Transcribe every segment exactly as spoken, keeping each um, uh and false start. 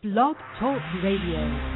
Blog Talk Radio.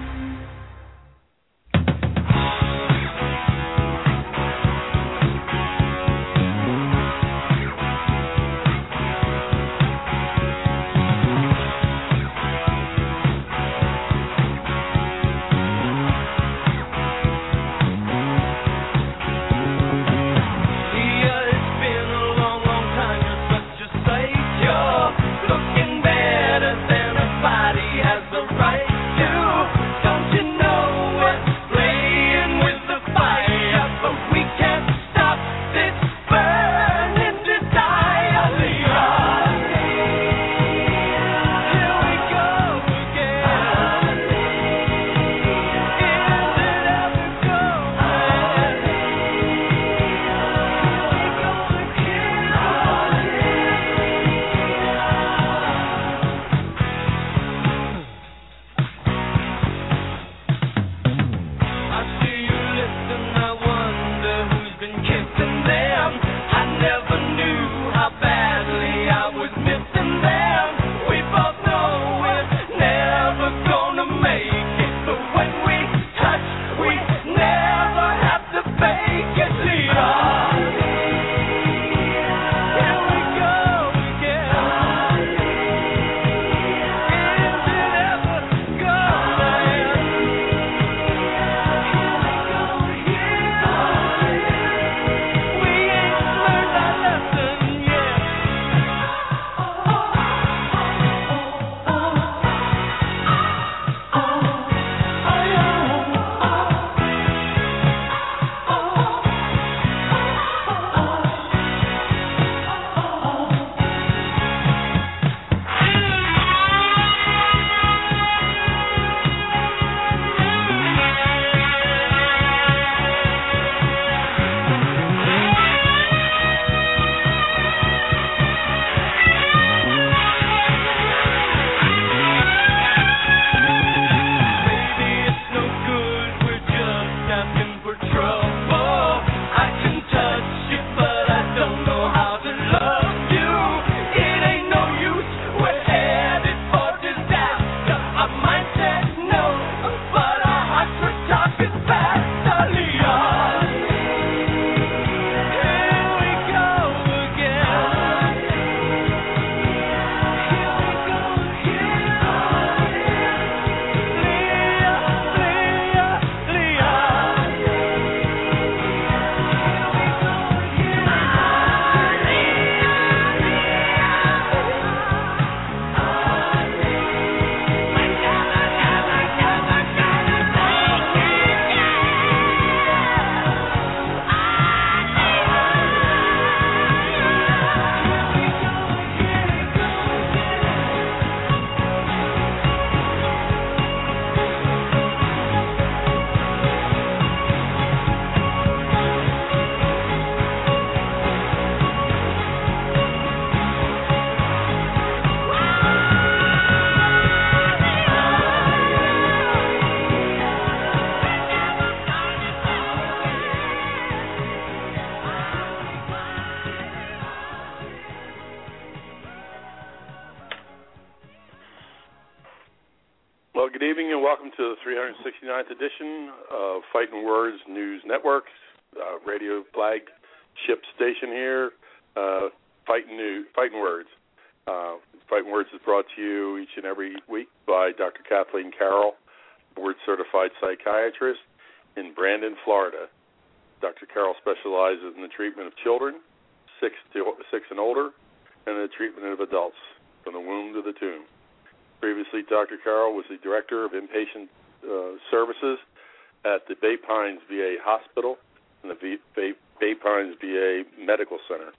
three hundred sixty-ninth edition of Fighting Words News Network, uh, radio flagship station here, uh, Fighting New, Fighting Words. Uh, Fighting Words is brought to you each and every week by Doctor Kathleen Carroll, board-certified psychiatrist in Brandon, Florida. Doctor Carroll specializes in the treatment of children, six, to, six and older, and the treatment of adults, from the womb to the tomb. Previously, Doctor Carroll was the Director of Inpatient uh, Services at the Bay Pines V A Hospital and the v- Bay, Bay Pines V A Medical Center.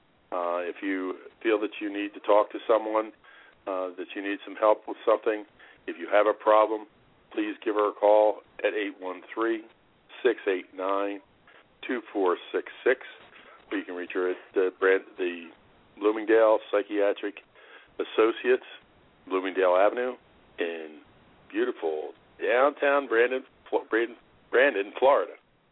Uh, if you feel that you need to talk to someone, uh, that you need some help with something, if you have a problem, please give her a call at eight one three, six eight nine, two four six six, or you can reach her at the, Brand, the Bloomingdale Psychiatric Associates, Bloomingdale Avenue, in beautiful downtown Brandon, Brandon, Brandon, Florida.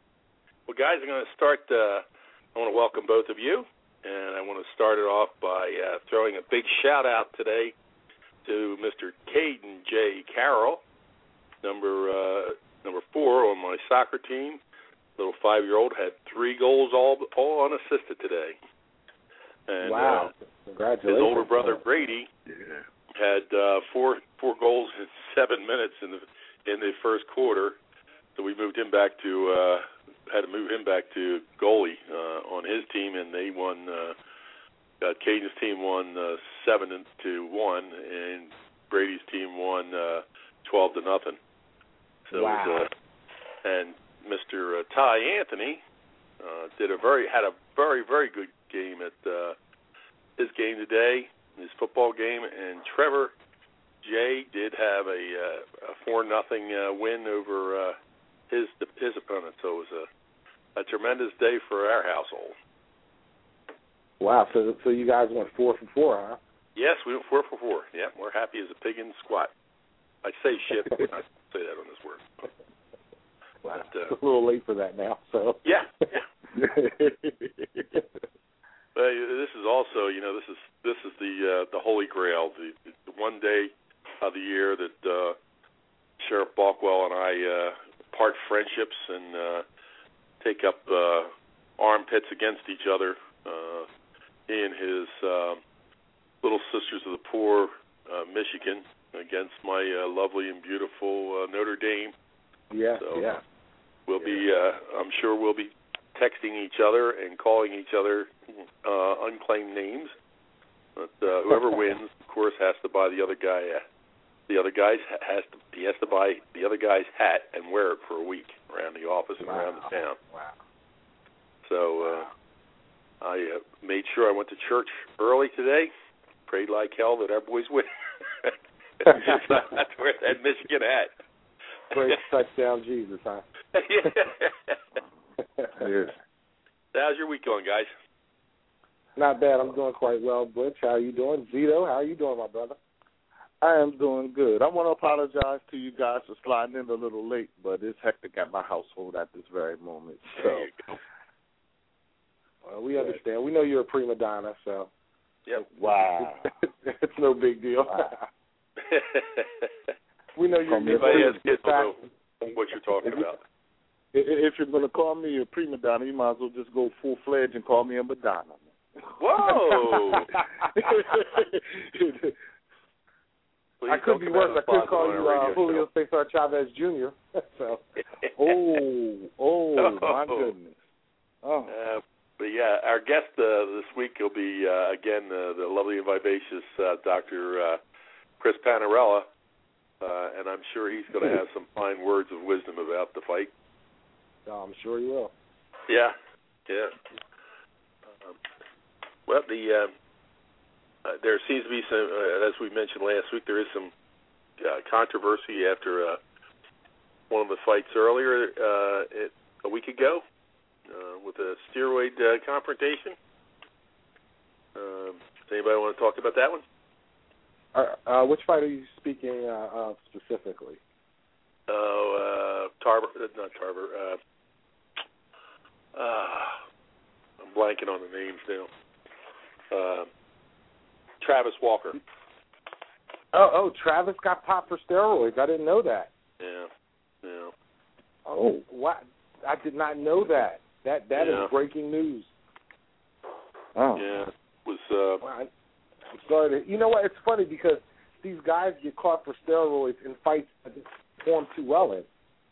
Well, guys, I'm going to start, uh, I want to welcome both of you, and I want to start it off by uh, throwing a big shout-out today to Mister Caden J. Jay Carroll, number uh, number four on my soccer team. Little five-year-old had three goals, all all unassisted today. And, wow! Uh, Congratulations. His older brother Brady Yeah. had uh, four four goals in seven minutes in the in the first quarter. So we moved him back to uh, had to move him back to goalie uh, on his team, and they won. Uh, uh, Caden's team won uh, seven to one, and Brady's team won uh, twelve to nothing. So wow! It was, uh, and Mister Uh, Ty Anthony uh, did a very had a very very good game at uh, his game today, his football game, and Trevor Jay did have a, uh, a four nothing uh, win over uh, his his opponent. So it was a, a tremendous day for our household. Wow! So so you guys went four for four, huh? Yes, we went four for four. Yeah, we're happy as a pig in the squat. I say shit, but I don't say that on this word. Wow. But, uh, it's a little late for that now. So yeah. yeah. Well, this is also, you know, this is this is the uh, the Holy Grail, the, the one day of the year that uh, Sheriff Balkwell and I uh, part friendships and uh, take up uh, armpits against each other. Uh, he and his uh, Little Sisters of the Poor, uh, Michigan, against my uh, lovely and beautiful uh, Notre Dame. Yeah, so yeah. We'll yeah. be, uh, I'm sure we'll be texting each other and calling each other uh, unclaimed names. But uh, whoever wins, of course, has to buy the other guy. Uh, the other guy's has to. He has to buy the other guy's hat and wear it for a week around the office and wow. around the town. Wow. So uh, wow. I uh, made sure I went to church early today. Prayed like hell that our boys win. That's where that Michigan hat. Great touchdown, Jesus, huh? Yes. How's your week going, guys? Not bad. I'm doing quite well, Butch. How are you doing? Zito, how are you doing, my brother? I am doing good. I want to apologize to you guys for sliding in a little late, but it's hectic at my household at this very moment. So. There you go. Well, we understand. We know you're a prima donna, so. Yep. Wow. It's no big deal. Wow. We know you're. Anybody has kids will know what you're talking about. If you're going to call me a prima donna, you might as well just go full fledged and call me a Madonna. Whoa! I could be worse. I could call you uh, Julio Cesar Chavez Junior So, oh, oh, my goodness. Oh. Uh, but yeah, our guest uh, this week will be uh, again uh, the lovely and vivacious uh, Doctor Uh, Chris Panarella, uh, and I'm sure he's going to have some fine words of wisdom about the fight. Oh, I'm sure he will. Yeah, yeah. Um, well, the uh, uh, there seems to be some, uh, as we mentioned last week, there is some uh, controversy after uh, one of the fights earlier uh, it, a week ago uh, with a steroid uh, confrontation. Um, does anybody want to talk about that one? Uh, uh, which fight are you speaking uh, of specifically? Oh, uh, Tarver, not Tarver. Uh, uh, I'm blanking on the names now. Uh, Travis Walker. Oh, oh, Travis got popped for steroids. I didn't know that. Yeah, yeah. Oh, what? I did not know that. That that yeah. is breaking news. Oh. Yeah, it was. Uh, well, I, I'm sorry. To, you know what? It's funny because these guys get caught for steroids in fights that they perform too well in.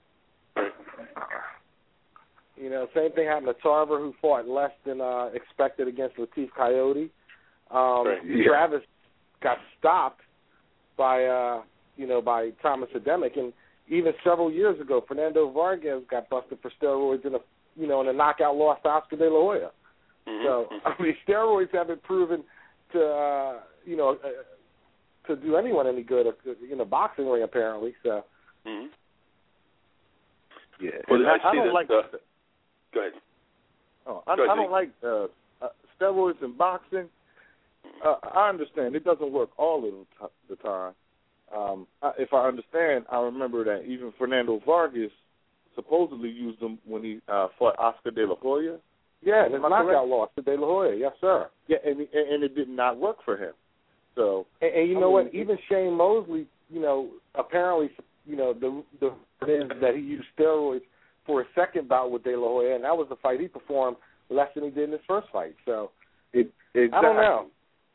You know, same thing happened to Tarver, who fought less than uh, expected against Latif Coyote. Um, right. yeah. Travis got stopped by, uh, you know, by Thomas Ademic, and even several years ago, Fernando Vargas got busted for steroids in a, you know, in a knockout loss to Oscar De La Hoya. Mm-hmm. So, I mean, steroids haven't proven to, uh, you know, uh, to do anyone any good in a boxing ring, apparently. So. Mm-hmm. Yeah. Well, I, I, I don't that, like. Uh, go ahead. Oh, I, go ahead, I don't like uh, uh, steroids in boxing. Uh, I understand it doesn't work all of the, t- the time. Um, I, if I understand, I remember that even Fernando Vargas supposedly used them when he uh, fought Oscar De La Hoya. Yeah, and his knockout loss to De La Hoya, yes, sir. Yeah, and, and it did not work for him. So, and, and you I know mean, what? Even Shane Mosley, you know, a apparently, you know, the the is that he used steroids for his second bout with De La Hoya, and that was the fight he performed less than he did in his first fight. So, it, exactly. I don't know.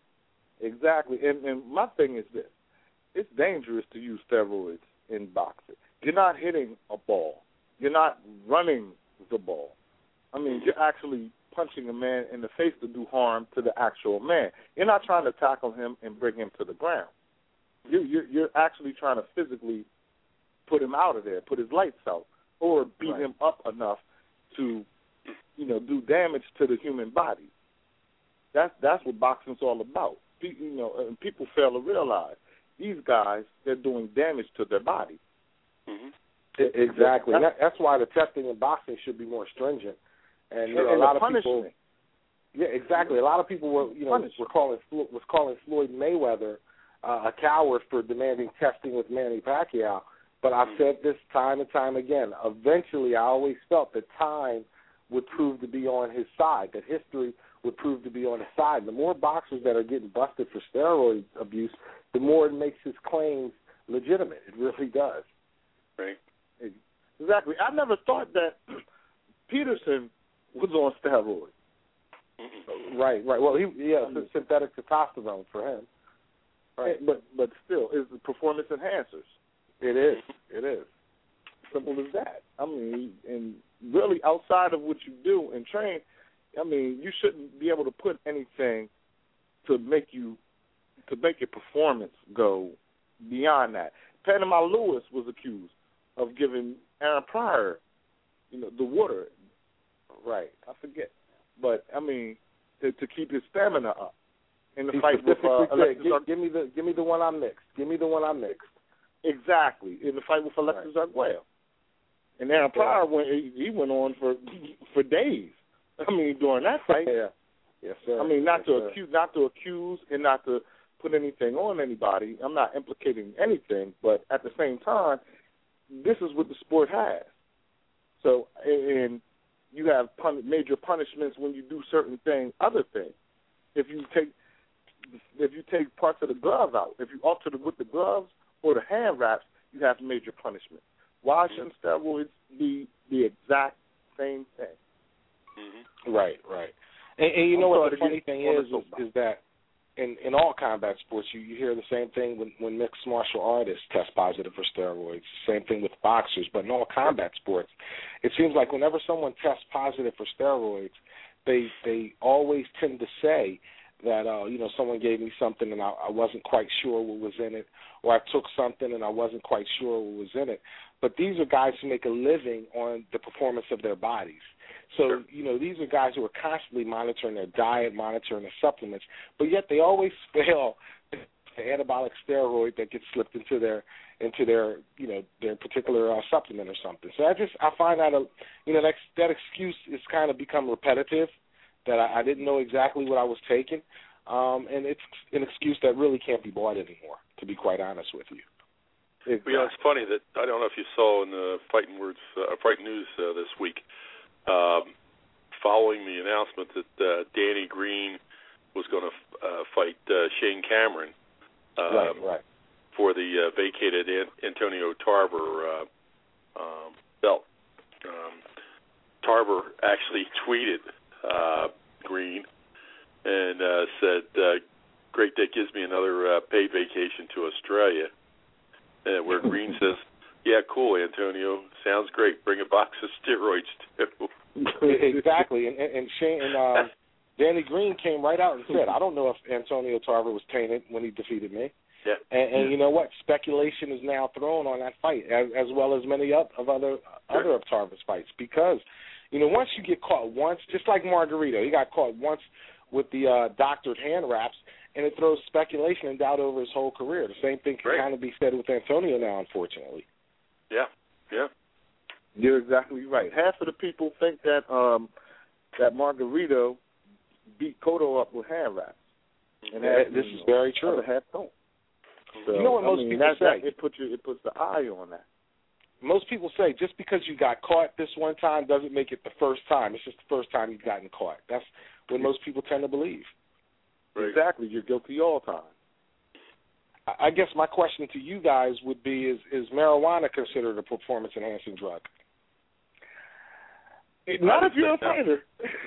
Exactly. And, and my thing is this. It's dangerous to use steroids in boxing. You're not hitting a ball. You're not running the ball. I mean, you're actually punching a man in the face to do harm to the actual man. You're not trying to tackle him and bring him to the ground. You're, you're, you're actually trying to physically put him out of there, put his lights out, or beat right. him up enough to, you know, do damage to the human body. That's that's what boxing's all about. You know, and people fail to realize these guys, they're doing damage to their body. Mm-hmm. Exactly. That's, that's why the testing in boxing should be more stringent. And, you know, and a lot the of people, yeah, exactly. A lot of people were, you know, were calling was calling Floyd Mayweather uh, a coward for demanding testing with Manny Pacquiao. But I've said this time and time again. Eventually, I always felt that time would prove to be on his side, that history would prove to be on his side. The more boxers that are getting busted for steroid abuse, the more it makes his claims legitimate. It really does. Right. Exactly. I never thought that Peterson was on steroids. Mm-hmm. Right, right. Well, he yeah, it's synthetic testosterone for him. Right. But but still, it's the performance enhancers. It is. It is. Simple as that. I mean, and really outside of what you do and train, I mean, you shouldn't be able to put anything to make you to make your performance go beyond that. Panama Lewis was accused of giving Aaron Pryor, you know, the water. Right. I forget. But I mean, to, to keep his stamina up in the he fight with uh, Alexis give, give me the give me the one I mixed. Give me the one I mixed. Exactly, in the fight with Alexis right. Arguello. And Aaron Pryor went he, he went on for for days. I mean, during that fight. yeah. Yes, sir. I mean, not yes, to sir. accuse not to accuse and not to put anything on anybody. I'm not implicating anything, but at the same time, this is what the sport has. So, and you have pun- major punishments when you do certain things, other things. If you take if you take parts of the glove out, if you alter it with the gloves or the hand wraps, you have major punishment. Why shouldn't steroids be the exact same thing? Mm-hmm. Right, right. And, and you know I'm what the funny thing is, is, is that in, in all combat sports, you, you hear the same thing when, when mixed martial artists test positive for steroids. Same thing with boxers. But in all combat sports, it seems like whenever someone tests positive for steroids, they they always tend to say that, uh, you know, someone gave me something and I, I wasn't quite sure what was in it, or I took something and I wasn't quite sure what was in it. But these are guys who make a living on the performance of their bodies. So, sure. you know, these are guys who are constantly monitoring their diet, monitoring their supplements, but yet they always fail the anabolic steroid that gets slipped into their into their you know their particular uh, supplement or something. So I just I find that a you know that that excuse is kind of become repetitive. That I, I didn't know exactly what I was taking, um, and it's an excuse that really can't be bought anymore. To be quite honest with you. Exactly. You know, it's funny that I don't know if you saw in the Fighting Words, uh, Fighting News uh, this week, um, following the announcement that uh, Danny Green was going to uh, fight uh, Shane Cameron um, right, right. for the uh, vacated An- Antonio Tarver uh, um, belt. Um, Tarver actually tweeted uh, Green and uh, said, uh, "Great, that gives me another uh, paid vacation to Australia." Uh, where Green says, "Yeah, cool, Antonio. Sounds great. Bring a box of steroids too." Exactly, and and, and Shane and uh, Danny Green came right out and said, "I don't know if Antonio Tarver was tainted when he defeated me." Yeah. And, and you know what? Speculation is now thrown on that fight, as, as well as many of, of other sure. other of Tarver's fights, because you know once you get caught once, just like Margarito, he got caught once with the uh, doctored hand wraps. And it throws speculation and doubt over his whole career. The same thing can right. kind of be said with Antonio now, unfortunately. Yeah, yeah. You're exactly right. Half of the people think that um, that Margarito beat Cotto up with hand wraps. And yeah, half, this you is know, very true. Other half don't. So, you know what I most mean, people that, say? That, it puts you, it puts the eye on that. Most people say just because you got caught this one time doesn't make it the first time. It's just the first time you've gotten caught. That's what most people tend to believe. Right. Exactly. You're guilty all time. I guess my question to you guys would be: Is is marijuana considered a performance-enhancing drug? Not if you're a fighter.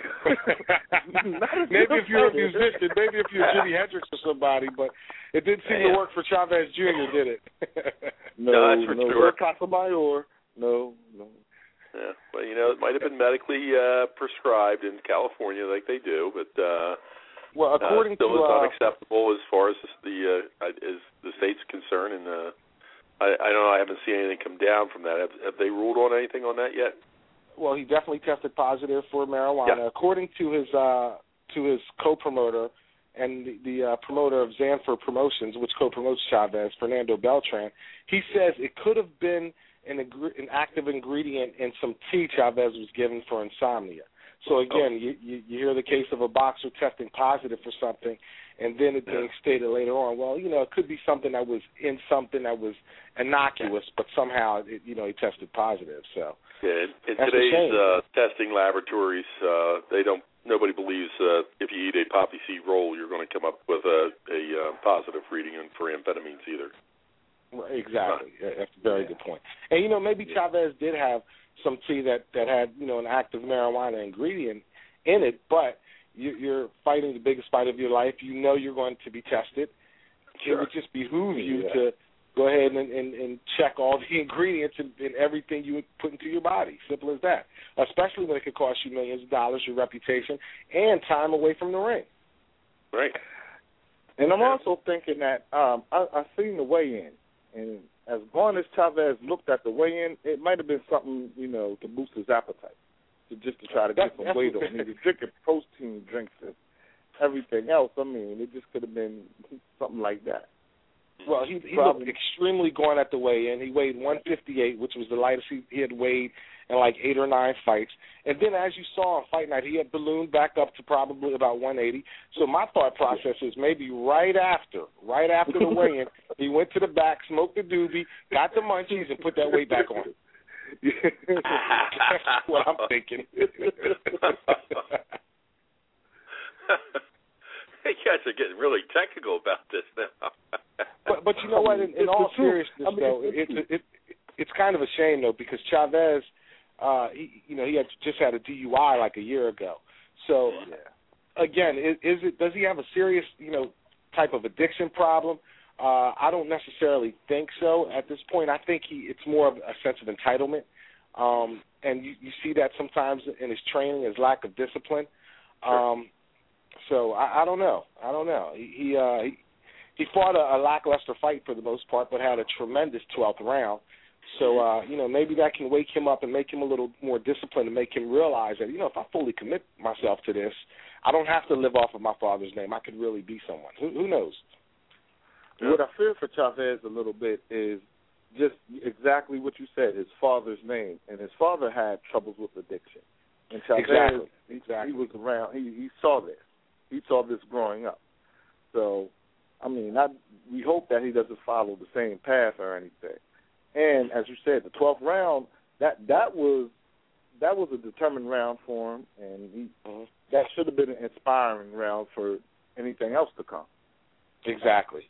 Maybe if you're a musician, maybe if you're Jimi Hendrix or somebody, but it didn't seem yeah. to work for Chavez Junior, did it? no, no, that's for no, sure. Casamayor. No, no. Yeah, well, you know, it might have been medically uh, prescribed in California, like they do, but uh, well, according uh, still to is uh, unacceptable as far as the uh, as the state's concerned. And uh, I, I don't know, I haven't seen anything come down from that. Have, have they ruled on anything on that yet? Well, he definitely tested positive for marijuana. Yeah. According to his uh, to his co-promoter and the, the uh, promoter of Zanfer Promotions, which co-promotes Chavez, Fernando Beltran, he says it could have been an, an active ingredient in some tea Chavez was given for insomnia. So, again, oh. you, you, you hear the case of a boxer testing positive for something, and then it being stated later on, well, you know, it could be something that was in something that was innocuous, but somehow, it, you know, he tested positive. So, yeah, in, in today's uh, testing laboratories, uh, they don't. Nobody believes uh, if you eat a poppy seed roll, you're going to come up with a, a uh, positive reading for amphetamines either. Exactly. Huh. That's a very yeah. good point. And, you know, maybe yeah. Chavez did have some tea that, that had, you know, an active marijuana ingredient in it, but you, you're fighting the biggest fight of your life. You know you're going to be tested. Sure. It would just behoove you yeah. to go ahead and, and, and check all the ingredients and, and everything you would put into your body. Simple as that. Especially when it could cost you millions of dollars, your reputation, and time away from the ring. Right. And I'm also thinking that um, I, I've seen the weigh-in, and as long as Chavez looked at the weigh-in, it might have been something, you know, to boost his appetite, to just to try to get some weight on. He was drinking protein drinks and everything else. I mean, it just could have been something like that. Well, he, he looked extremely gone at the weigh-in. He weighed one fifty-eight, which was the lightest he, he had weighed in like eight or nine fights. And then, as you saw on Fight Night, he had ballooned back up to probably about one eighty. So my thought process is maybe right after, right after the weigh-in, he went to the back, smoked the doobie, got the munchies, and put that weight back on. That's what I'm thinking. You guys are getting really technical about this now. but but you know what? In, in all seriousness, I mean, though, it, it, it it's kind of a shame though, because Chavez, uh, he, you know, he had just had a D U I like a year ago. So yeah. again, is, is it does he have a serious, you know, type of addiction problem? Uh, I don't necessarily think so at this point. I think he it's more of a sense of entitlement, um, and you, you see that sometimes in his training, his lack of discipline. Sure. Um, So I, I don't know. I don't know. He he, uh, he he fought a, a lackluster fight for the most part, but had a tremendous twelfth round. So uh, you know, maybe that can wake him up and make him a little more disciplined and make him realize that, you know, if I fully commit myself to this, I don't have to live off of my father's name. I could really be someone. Who, who knows? What I fear for Chavez a little bit is just exactly what you said. His father's name, and his father had troubles with addiction. And Chavez, exactly. He, exactly. he was around. He he saw this. He saw this growing up. So, I mean, I, we hope that he doesn't follow the same path or anything. And as you said, the twelfth round, that that was that was a determined round for him, and he, mm-hmm. that should have been an inspiring round for anything else to come. Exactly.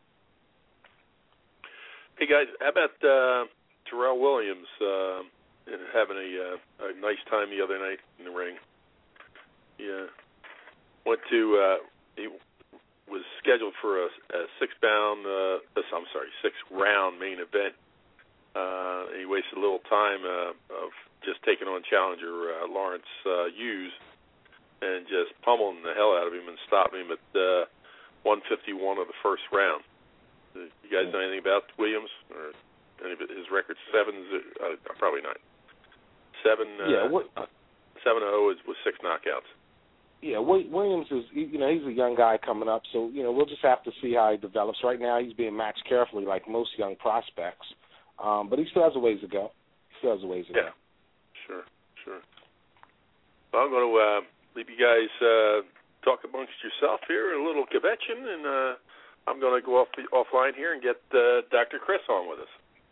Hey guys, how about uh, Terrell Williams uh, having a, uh, a nice time the other night in the ring? Yeah. Went to, uh, he was scheduled for a, a six-bound, uh, I'm sorry, six-round main event. Uh, he wasted a little time uh, of just taking on challenger uh, Lawrence uh, Hughes and just pummeling the hell out of him and stopping him at uh, one fifty-one of the first round. You guys know anything about Williams or any of his record? Seven, uh, probably not. Seven, uh, yeah, what, seven oh is with six knockouts. Yeah, Williams is, you know, he's a young guy coming up, so, you know, we'll just have to see how he develops. Right now he's being matched carefully like most young prospects, um, but he still has a ways to go. He still has a ways to yeah. go. Sure, sure. Well, I'm going to uh, leave you guys uh, talk amongst yourself here, a little kvetching, and uh, I'm going to go off offline here and get uh, Doctor Chris on with us.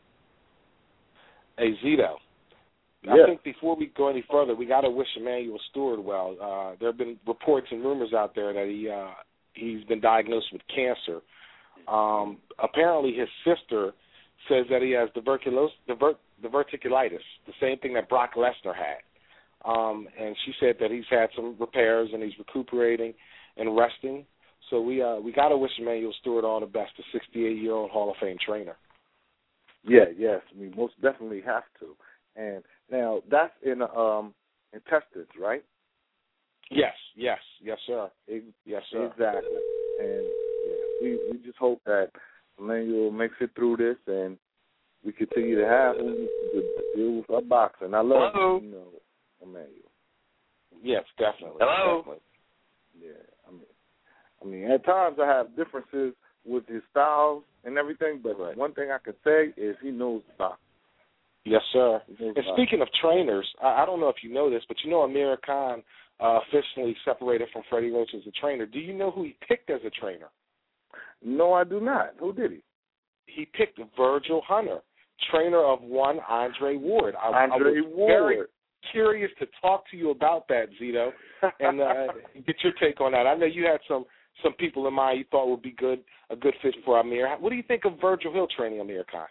Hey, Zito. Yeah. I think before we go any further, we got to wish Emanuel Steward well. Uh, there have been reports and rumors out there that he uh, he's been diagnosed with cancer. Um, apparently, his sister says that he has diverticulos, divert, diverticulitis, the same thing that Brock Lesnar had. Um, and she said that he's had some repairs and he's recuperating and resting. So we uh, we got to wish Emanuel Stewart all the best, the sixty-eight-year-old Hall of Fame trainer. Yeah, yes, we most definitely have to. And now that's in um, intestines, right? Yes, yes, yes, sir. Yes, sir. Exactly. And yeah, we we just hope that Emanuel makes it through this and we continue to have him to deal with our boxing. I love Hello. you know, Emanuel. Yes, definitely. Hello. Definitely. Yeah, I mean, I mean, at times I have differences with his styles and everything, but right. one thing I can say is he knows the boxing. Yes, sir. And boxing. Speaking of trainers, I, I don't know if you know this, but you know Amir Khan uh, officially separated from Freddie Roach as a trainer. Do you know who he picked as a trainer? No, I do not. Who did he? He picked Virgil Hunter, trainer of one Andre Ward. I, Andre I was Ward. very curious to talk to you about that, Zito, and uh, get your take on that. I know you had some some people in mind you thought would be good, a good fit for Amir. What do you think of Virgil Hill training Amir Khan?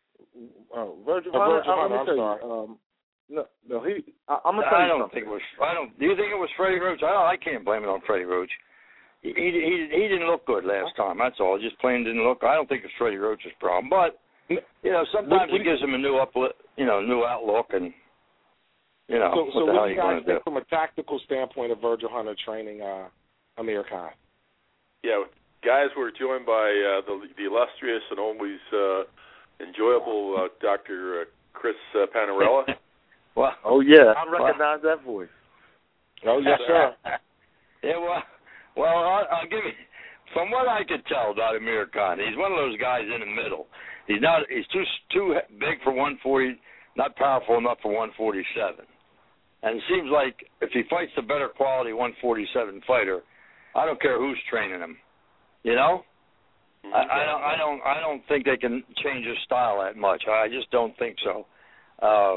Uh, Virgil uh, Hunter. Virgil Hunter. I'm I'm sorry. You, um, no, no, he. I, I'm gonna tell I you don't something. think it was. I don't. Do you think it was Freddie Roach? I, I can't blame it on Freddie Roach. He, he he he didn't look good last time. That's all. Just plain didn't look. I don't think it's Freddie Roach's problem. But you know, sometimes what, what it gives him a new up, you know, new outlook, and you know, so, what so the what hell do you you guys going to think do? from a tactical standpoint of Virgil Hunter training uh, Amir Khan? Yeah, guys, we're joined by uh, the, the illustrious and always uh, enjoyable uh, Doctor Uh, Chris uh, Panarella. Well, oh yeah, I recognize well, that voice. Oh yes, sir. Yeah, well, well, I'll, I'll give you. From what I could tell about Amir Khan, he's one of those guys in the middle. He's not. He's too too big for one forty, not powerful enough for one forty-seven. And it seems like if he fights the better quality one forty-seven fighter, I don't care who's training him. You know, mm-hmm. I, I don't. I don't. I don't think they can change his style that much. I just don't think so. Uh,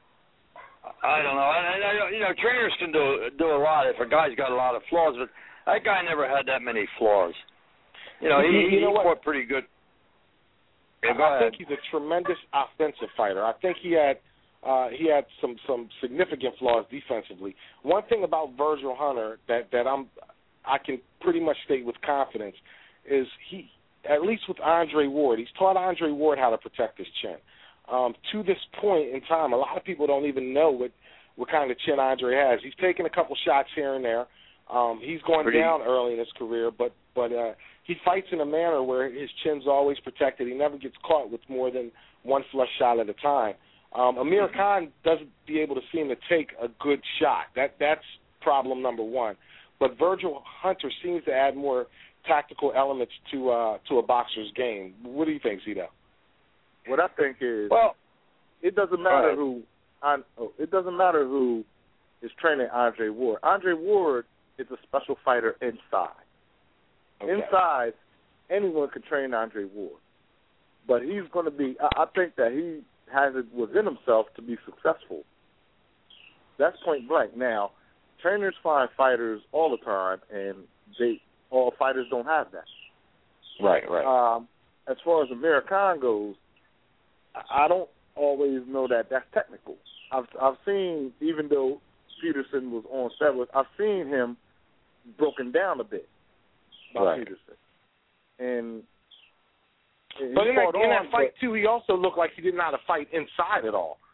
I don't know. I, I, you know, trainers can do do a lot if a guy's got a lot of flaws, but that guy never had that many flaws. You know, he, you know he what? fought pretty good. Yeah, go I ahead. think he's a tremendous offensive fighter. I think he had uh, he had some, some significant flaws defensively. One thing about Virgil Hunter that, that I'm I can pretty much state with confidence is he, at least with Andre Ward, he's taught Andre Ward how to protect his chin. Um, to this point in time, a lot of people don't even know what, what kind of chin Andre has. He's taken a couple shots here and there. Um, he's going Pretty. down early in his career, but but uh, he fights in a manner where his chin's always protected. He never gets caught with more than one flush shot at a time. Um, Amir Khan doesn't be able to seem to take a good shot. That that's problem number one. But Virgil Hunter seems to add more tactical elements to uh, to a boxer's game. What do you think, Zito? What I think is, well, it doesn't matter who. It doesn't matter who is training Andre Ward. Andre Ward is a special fighter inside. Okay. Inside, anyone can train Andre Ward, but he's going to be. I, I think that he has it within himself to be successful. That's point blank. Now, trainers find fighters all the time, and they all fighters don't have that. Right, right. Um, as far as Amir Khan goes, I don't always know that that's technical. I've I've seen, even though Peterson was on set with, I've seen him broken down a bit by right. Peterson. And, and but in that, in that on, fight, but, too, he also looked like he didn't know how to fight inside at all.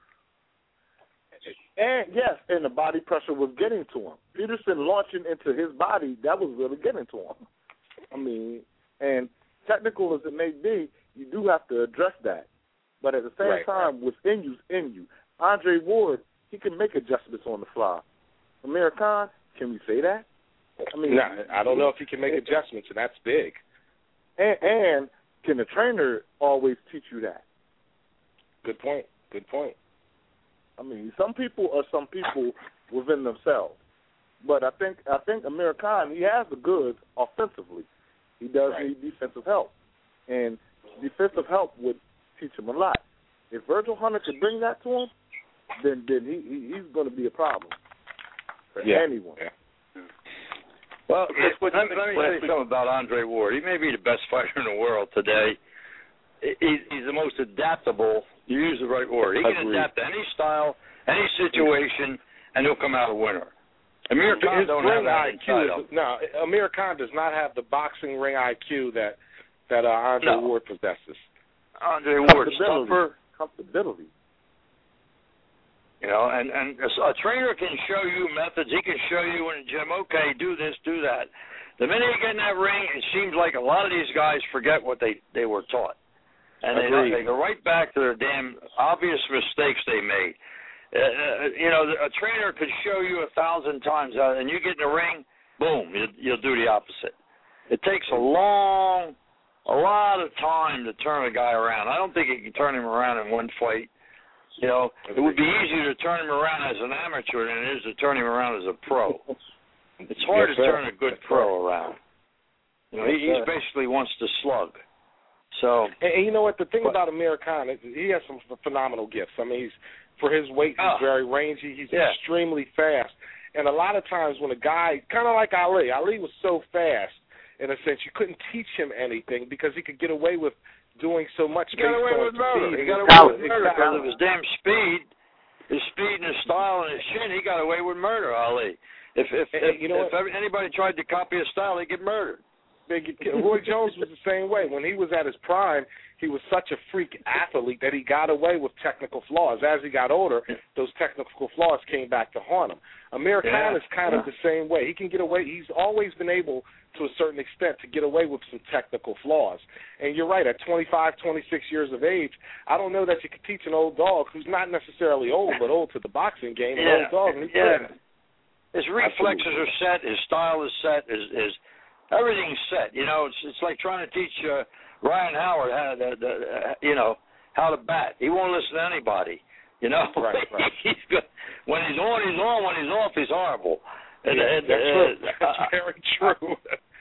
And, yes, and the body pressure was getting to him. Peterson launching into his body, that was really getting to him. I mean, and technical as it may be, you do have to address that. But at the same right, time, right. what's in you's in you. Andre Ward, he can make adjustments on the fly. Amir Khan, can we say that? I mean, no, I don't know if he can make adjustments, and that's big. And, and can the trainer always teach you that? Good point. Good point. I mean, some people are some people within themselves. But I think I think Amir Khan, he has the goods offensively. He does right. need defensive help. And defensive help would teach him a lot. If Virgil Hunter could bring that to him, then then he, he he's going to be a problem for yeah. anyone. Yeah. Well, Chris, what let, you let me think- tell you something about Andre Ward. He may be the best fighter in the world today. He's, he's the most adaptable. You use the right word. He can Agreed. adapt to any style, any situation, and he'll come out a winner. Amir Khan His don't have ring that I Q inside is, him. no, Amir Khan does not have the boxing ring I Q that that uh, Andre No. Ward possesses. Andre Ward's Comfortability. tougher. Comfortability. You know, and, and a, a trainer can show you methods. He can show you in the gym, okay, do this, do that. The minute you get in that ring, it seems like a lot of these guys forget what they, they were taught. And they, they go right back to their damn obvious mistakes they made. Uh, you know, a trainer could show you a thousand times, uh, and you get in the ring, boom, you, you'll do the opposite. It takes a long, a lot of time to turn a guy around. I don't think you can turn him around in one fight. You know, it would be easier to turn him around as an amateur than it is to turn him around as a pro. It's hard Yes, to sir. turn a good Yes, pro around. You know, he, he Yes, sir. basically wants to slug. So, And, and you know what? The thing But- about Amir Khan is he has some ph- phenomenal gifts. I mean, he's for his weight, he's Oh. very rangy. He's Yeah. extremely fast. And a lot of times when a guy, kind of like Ali, Ali was so fast in a sense you couldn't teach him anything because he could get away with doing so much. he got based away on with murder. speed He and got away talent. with murder because Exactly. of his damn speed, his speed and his style and his chin. He got away with murder, Ali. If if And- if, and you know if what? every, anybody tried to copy his style, they'd get murdered. Big- Roy Jones was the same way. When he was at his prime, he was such a freak athlete that he got away with technical flaws. As he got older, those technical flaws came back to haunt him. Amir Yeah. Khan is kind Yeah. of the same way. He can get away. He's always been able, to a certain extent, to get away with some technical flaws. And you're right, at twenty-five, twenty-six years of age, I don't know that you could teach an old dog who's not necessarily old, but old to the boxing game, an Yeah. old dog. And he Yeah. couldn't. His reflexes Absolutely. are set. His style is set. His, his everything's set. You know, it's it's like trying to teach uh, Ryan Howard how to, the, uh, you know, how to bat. He won't listen to anybody. You know, Right, right. he's good. When he's on, he's on. When he's off, he's horrible. And, Yeah, and, that's uh, true. That's uh, very true.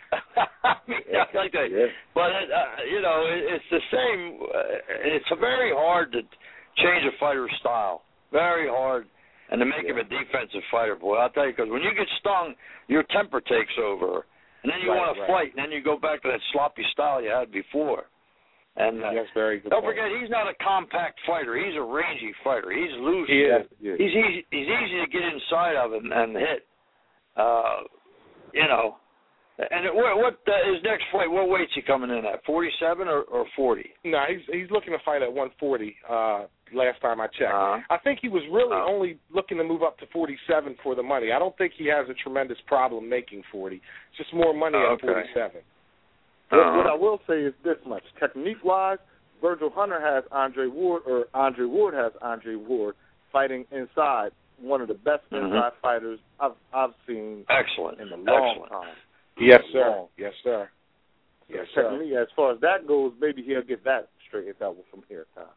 I mean, I like that. Yeah. But it, uh, you know, it, it's the same. Uh, it's very hard to change a fighter's style. Very hard, and to make Yeah. him a defensive fighter, boy. I'll tell you, because when you get stung, your temper takes over, and then you Right, want to right. fight, and then you go back to that sloppy style you had before. And uh, That's very good. don't point. forget, he's not a compact fighter. He's a rangy fighter. He's loose. He is. Yeah. He's easy. He's easy to get inside of and, and hit. Uh, you know. And it, what, what uh, his next fight? What weight's he coming in at? Forty-seven or, or forty? No, he's he's looking to fight at one forty. Uh, last time I checked, Uh-huh. I think he was really Uh-huh. only looking to move up to forty-seven for the money. I don't think he has a tremendous problem making forty. It's just more money Oh, at okay. forty-seven. What, Uh-huh. what I will say is this much: technique-wise, Virgil Hunter has Andre Ward, or Andre Ward has Andre Ward fighting inside. One of the best Mhm. inside fighters I've I've seen Excellent. in a long Excellent. time. Yes, sir. Long. Yes, sir. Yes, So sir. technique, as far as that goes, maybe he'll get that straightened out from here. Time.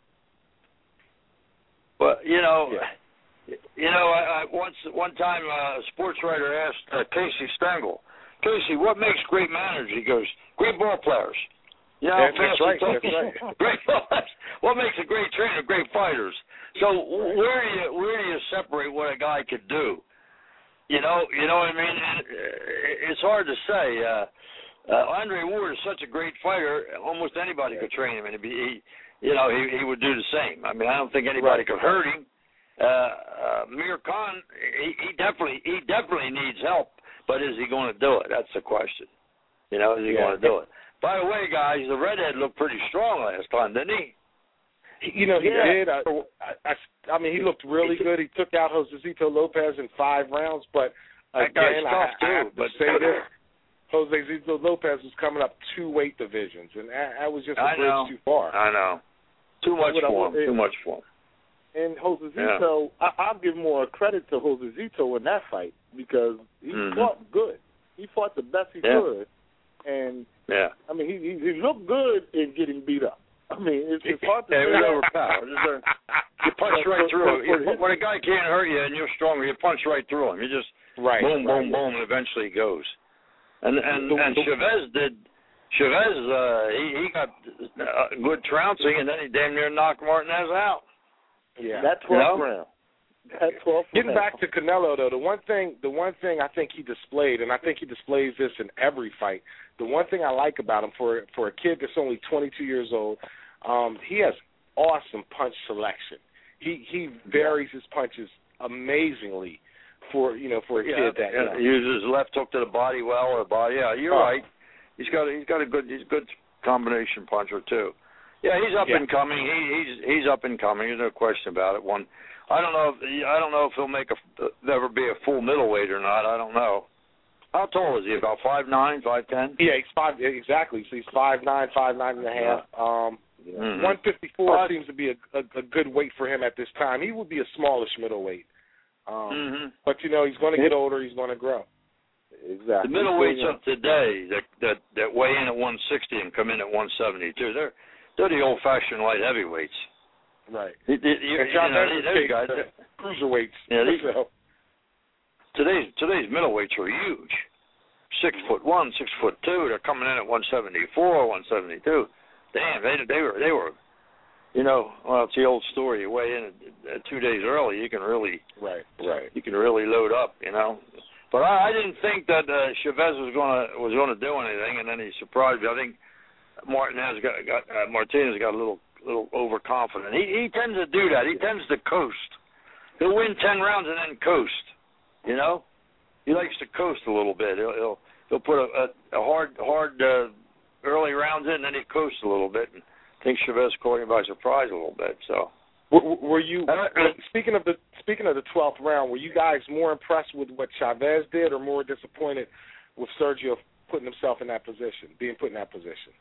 But you know, Yeah. you know, I, I once one time uh, a sports writer asked uh, Casey Stengel, Casey, what makes great managers? He goes, great ball players. You know, That's- fast that's right, and that's tough. right. Great ball players. What makes a great trainer? Great fighters. So where do you where do you separate what a guy could do? You know, you know what I mean. And, uh, it's hard to say. Uh, uh, Andre Ward is such a great fighter. Almost anybody could train him, and he'd be, he, you know, he, he would do the same. I mean, I don't think anybody Right. could hurt him. Uh, uh, Mir Khan, he, he definitely, he definitely needs help. But is he going to do it? That's the question. You know, is he Yeah. going to do it? By the way, guys, the redhead looked pretty strong last time, didn't he? You know, he Yeah. did. I, I, I mean, he looked really good. He took out Josecito Lopez in five rounds, but That guy's again, tough, I, I too, have to but- say this. Josecito Lopez was coming up two weight divisions, and that, that was just a I bridge know. too far. I know. Too much What I for him. want- Too much for him. And Josecito, I, I'll give more credit to Josecito in that fight because he Mhm. fought good. He fought the best he Yeah. could, and Yeah. I mean, he, he he looked good in getting beat up. I mean, it's, it's hard to Yeah, he say was that. overpowered. Just, uh, You punch For- right for- through for- him. for You- When a guy can't hurt you and you're stronger, you punch right through him. You just Right. boom, right. boom, boom, and eventually he goes. And and The- and the- Chavez did. Chavez, uh, he he got uh, good trouncing, and then he damn near knocked Martinez out. Yeah. That twelfth You know? round, At twelve. Getting back to Canelo though, the one thing the one thing I think he displayed, and I think he displays this in every fight. The one thing I like about him for for a kid that's only twenty-two years old, um, he has awesome punch selection. He he varies his punches amazingly for you know for a yeah, kid that yeah, you know. uses his left hook to the body well or body. Yeah, you're oh. right. He's got a, he's got a good he's a good combination puncher too. Yeah, he's up yeah. and coming. He, he's he's up and coming. There's no question about it. One, I don't know. If, I don't know if he'll make a ever be a full middleweight or not. I don't know. How tall is he? About five nine, five ten? Yeah, he's five exactly. So he's five nine, five nine and a half. Um, mm-hmm. one fifty four seems to be a, a, a good weight for him at this time. He would be a smallish middleweight. Um, mm-hmm. But you know, he's going to get older. He's going to grow. Exactly. The middleweights of today that that that weigh in at one sixty and come in at one seventy-two. They're they're the old-fashioned light heavyweights. Right. You, you, you, you know, those guys, cruiserweights. Yeah, these, so. today's today's middleweights are huge. Six foot one, six foot two. They're coming in at one seventy-four, one seventy-two. Damn, they they were they were. You know, well, it's the old story. You weigh in uh, two days early, you can really right, right. You can really load up. You know. But I, I didn't think that uh, Chavez was gonna was gonna do anything, and then he surprised me. I think Martinez got, got uh, Martinez got a little little overconfident. He he tends to do that. He tends to coast. He'll win ten rounds and then coast. You know, he likes to coast a little bit. He'll he'll, he'll put a, a, a hard hard uh, early rounds in, and then he coasts a little bit. And I think Chavez caught him by surprise a little bit. So. Were, were you uh, speaking of the speaking of the twelfth round? Were you guys more impressed with what Chavez did, or more disappointed with Sergio putting himself in that position, being put in that position?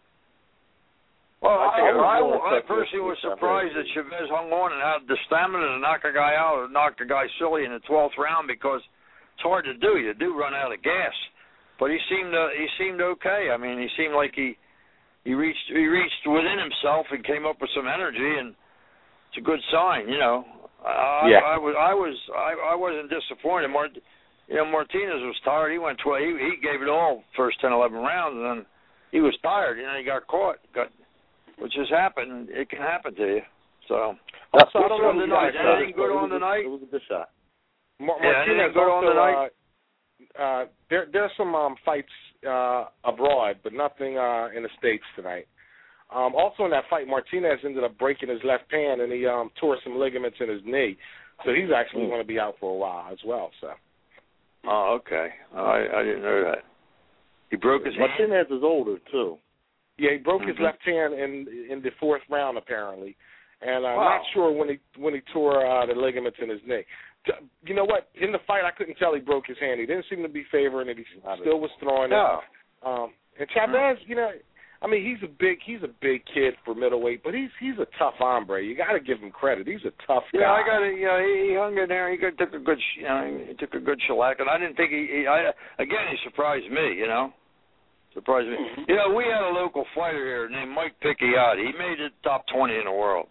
Well, I, I, I, I, I personally was surprised that Chavez hung on and had the stamina to knock a guy out or knock a guy silly in the twelfth round, because it's hard to do. You do run out of gas, but he seemed uh, he seemed okay. I mean, he seemed like he he reached he reached within himself and came up with some energy, and it's a good sign, you know. I, yeah. I, I was, I was, I, I wasn't disappointed. Mart, you know, Martinez was tired. He went twelve. He, he gave it all first ten, eleven rounds, and then he was tired. You know, he got caught. Got, which has happened. It can happen to you. So. Also, I don't know on tonight. Anything good on tonight? It was a good shot. Mar- yeah, Martinez good also, on tonight? Uh, uh, there, there's some um, fights uh, abroad, but nothing uh, in the States tonight. Um, also in that fight, Martinez ended up breaking his left hand, and he um, tore some ligaments in his knee. So he's actually mm. going to be out for a while as well. So. Oh, okay. Oh, I, I didn't know that. He broke his hand? Martinez is older, too. Yeah, he broke mm-hmm. his left hand in in the fourth round, apparently. And I'm wow. not sure when he when he tore uh, the ligaments in his knee. You know what? In the fight, I couldn't tell he broke his hand. He didn't seem to be favoring it. He still was throwing no. it. Um, and Chavez, you know, I mean, he's a big he's a big kid for middleweight, but he's he's a tough hombre. You got to give him credit. He's a tough guy. Yeah, I got to. You know, he, he hung in there. He got, took a good, you know, he took a good shellac, and I didn't think he. he I, again, he surprised me. You know, surprised me. Mm-hmm. You know, we had a local fighter here named Mike Picciotti. He made it top twenty in the world.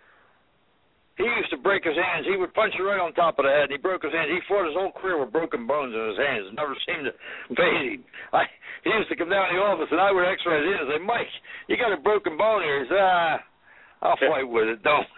He used to break his hands. He would punch you right on top of the head. And he broke his hands. He fought his whole career with broken bones in his hands. It never seemed to fade him. I, he used to come down to the office, and I would x-ray his hands and say, Mike, you got a broken bone here. He said, ah, I'll fight with it. Don't.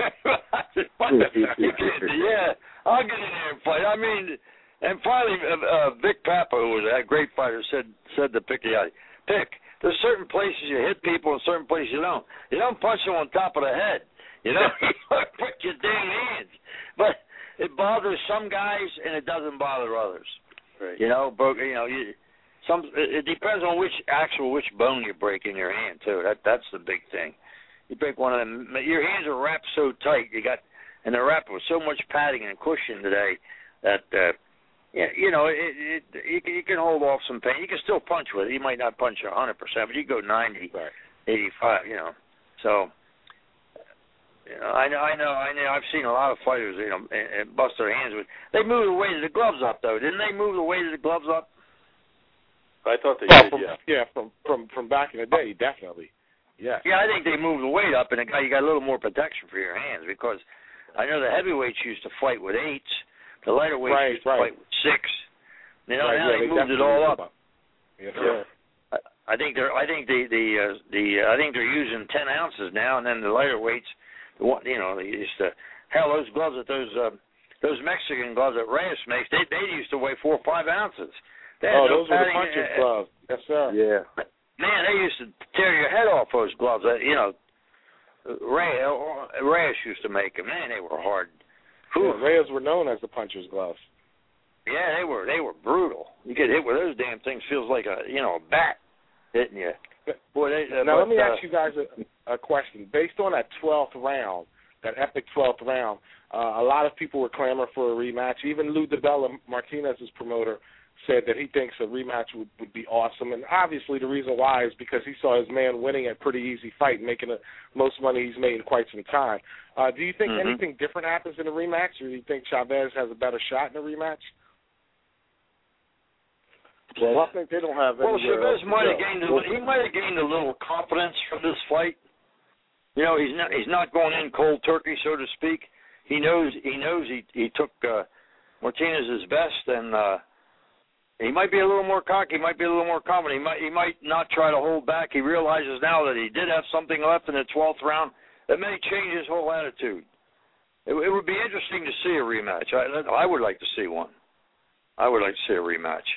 you can't, yeah, I'll get in there and fight. I mean, and finally, uh, uh, Vic Papa, who was a great fighter, said said to Picciotti, Pick, there's certain places you hit people and certain places you don't. You don't punch them on top of the head. You know, you break your damn hands. But it bothers some guys and it doesn't bother others. Right. You know, broke. You know, you, some. It depends on which actual which bone you break in your hand too. That that's the big thing. You break one of them. Your hands are wrapped so tight. You got, and they're wrapped with so much padding and cushion today that. Uh, Yeah, you know, it, it, you, can, you can hold off some pain. You can still punch with it. You might not punch one hundred percent, but you go ninety, right. eighty-five, you know. So, you know, I know, I know, I know. I've seen a lot of fighters, you know, and, and bust their hands with. They moved the weight of the gloves up, though, didn't they? Move the weight of the gloves up. I thought they well, did. From, yeah. Yeah, from from from back in the day, definitely. Yeah. Yeah, I think they moved the weight up, and you got a little more protection for your hands because I know the heavyweights used to fight with eights. The lighter weights right, used to right. fight with six. You know, right, now yeah, they, they moved it all up. up. Yes, sir. I, I think they're. I think the the uh, the uh, I think they're using ten ounces now, and then the lighter weights. The one, you know, they used to hell those gloves that those uh, those Mexican gloves that Reyes makes, they they used to weigh four or five ounces. They had Oh, no those were the padding. puncher's gloves. Yes, sir. Yeah. Man, they used to tear your head off those gloves. Uh, you know, Reyes, Reyes used to make them. Man, they were hard. Yeah, Reyes were known as the puncher's gloves. Yeah, they were they were brutal. You get hit with those damn things, feels like a you know a bat hitting you. Boy, they, uh, now but, let me uh, ask you guys a, a question. Based on that twelfth round, that epic twelfth round, uh, a lot of people were clamoring for a rematch. Even Lou DiBella, Martinez's promoter, said that he thinks a rematch would, would be awesome. And obviously the reason why is because he saw his man winning a pretty easy fight, making the most money he's made in quite some time. Uh, do you think mm-hmm. anything different happens in a rematch, or do you think Chavez has a better shot in a rematch? Well, I think they don't have Well, anywhere Chavez else to might have go. gained a, he might have gained a little confidence from this fight. You know, he's not he's not going in cold turkey, so to speak. He knows he knows he he took uh, Martinez's best, and uh, he might be a little more cocky. He might be a little more confident. He might he might not try to hold back. He realizes now that he did have something left in the twelfth round that may change his whole attitude. It, it would be interesting to see a rematch. I I would like to see one. I would like to see a rematch.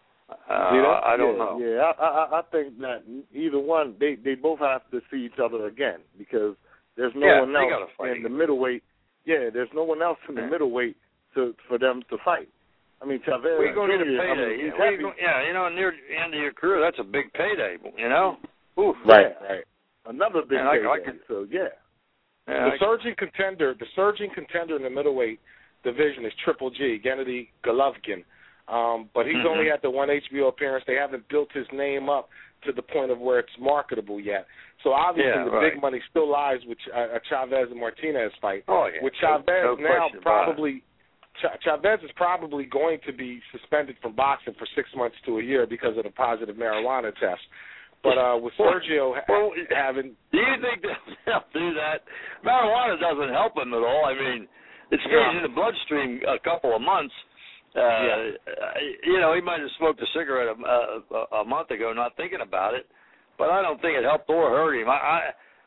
Uh, See, that's, I don't yeah, know. Yeah, I, I I think that either one, they they both have to see each other again because there's no Yeah, one they else gotta fight in the again. middleweight. Yeah, there's no one else in the Yeah. middleweight to for them to fight. I mean, Chavez. We go to the Junior, I payday. mean, he's yeah, we happy. go, yeah, you know, near the end of your career, that's a big payday. You know. Oof. Right, Yeah. right. Another big And I- payday. I can- so yeah. Yeah, The I- surging contender, the surging contender in the middleweight division is Triple G, Gennady Golovkin. Um, but he's Mhm. only had the one H B O appearance. They haven't built his name up to the point of where it's marketable yet. So obviously Yeah, the right. big money still lies with uh, a Chavez and Martinez fight. Oh yeah. With No- Chavez no now question about it. probably Ch- Chavez is probably going to be suspended from boxing for six months to a year because of the positive marijuana test. But uh, with Sergio ha- Well, having, do you think they'll, they'll do that? Marijuana doesn't help him at all. I mean, it stays Yeah. in the bloodstream a couple of months. Uh, Yeah. You know, he might have smoked a cigarette a, a, a month ago, not thinking about it. But I don't think it helped or hurt him. I, I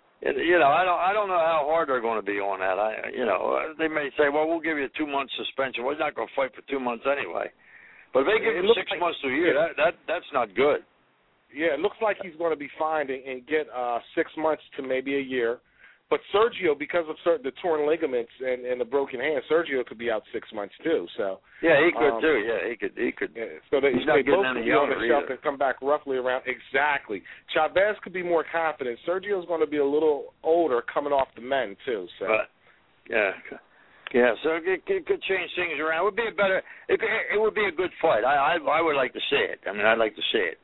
you know, I don't, I don't know how hard they're going to be on that. I, you know, they may say, well, we'll give you a two month suspension. We're not going to fight for two months anyway. But if they give It him looks six like- months to a year, yeah. that that that's not good. yeah, it looks like he's going to be fined and, and get uh, six months to maybe a year. But Sergio, because of certain, the torn ligaments and, and the broken hand, Sergio could be out six months too. So Yeah, he could Um, too. Yeah, he could. He could. yeah, so they, He's not they getting both any could be on younger the shelf either. and come back roughly around exactly. Chavez could be more confident. Sergio's going to be a little older, coming off the men too. So But yeah, yeah. So it, it could change things around. It would be a better. It, it would be a good fight. I, I I would like to see it. I mean, I'd like to see it.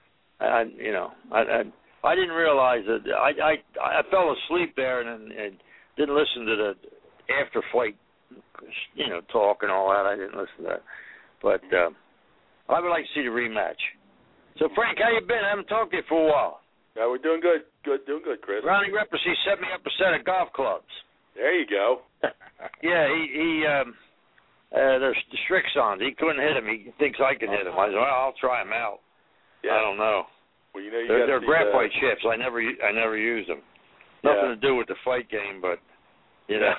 I you know I I, I didn't realize that. I I I fell asleep there and, and didn't listen to the after fight, you know, talk and all that. I didn't listen to that. But uh, I would like to see the rematch. So Frank, how you been? I haven't talked to you for a while. Yeah, we're doing good. Good, doing good, Chris. Ronnie Represy set me up a set of golf clubs. There you go. Yeah, he he um uh there's the Strixons. He couldn't hit him. He thinks I can hit him. I said, well, I'll try him out. Yeah. I don't know. Well, you know, you They're, got they're the, graphite uh, chips. I never u- I never use them. Yeah. Nothing to do with the fight game, but you know.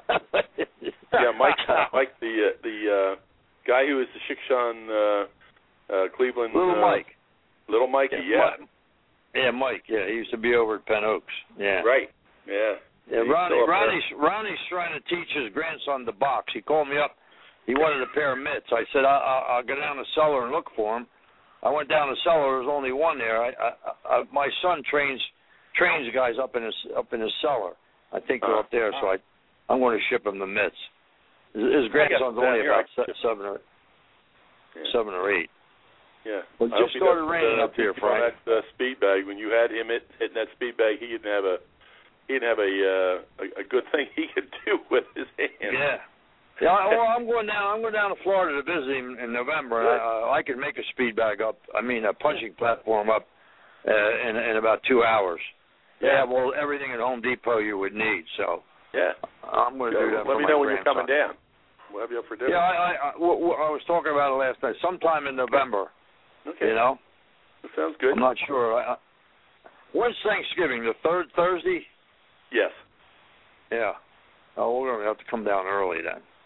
yeah, Mike, Mike, the uh, the uh, guy who was the Shikshan uh, uh, Cleveland. Little uh, Mike. Little Mikey, yeah. Mike. Yeah, Mike. Yeah, he used to be over at Penn Oaks. Yeah. Right. Yeah. Yeah, He's Ronnie, still up there. Ronnie's, Ronnie's trying to teach his grandson to box. He called me up. He wanted a pair of mitts. I said, I, I, I'll go down the cellar and look for him. I went down the cellar. There was only one there. I, I, I, my son trains trains guys up in his up in his cellar. I think they're Uh, up there, so I, I'm going to ship him the mitts. His, his grandson's down only here. about se- seven or Yeah. seven or eight. Yeah. Well, it I just hope he started doesn't, raining uh, up here, teach him on Frank. that uh, speed bag. When you had him hit, hitting that speed bag, he didn't have a he didn't have a uh, a, a good thing he could do with his hands. Yeah. Yeah, I, well, I'm going down. I'm going down to Florida to visit him in November, and I, uh, I can make a speed bag up. I mean, a punching platform up uh, in in about two hours. They Yeah. have well everything at Home Depot you would need. So Yeah. I'm going to do that. Let for me my know when you're grandson. coming down. We'll have you up for dinner. Yeah, I, I, I, w- w- I was talking about it last night. Sometime in November. Okay. You know, That sounds good. I'm not sure. I, I, when's Thanksgiving? The third Thursday? Yes. Yeah. Oh, we're going to have to come down early then.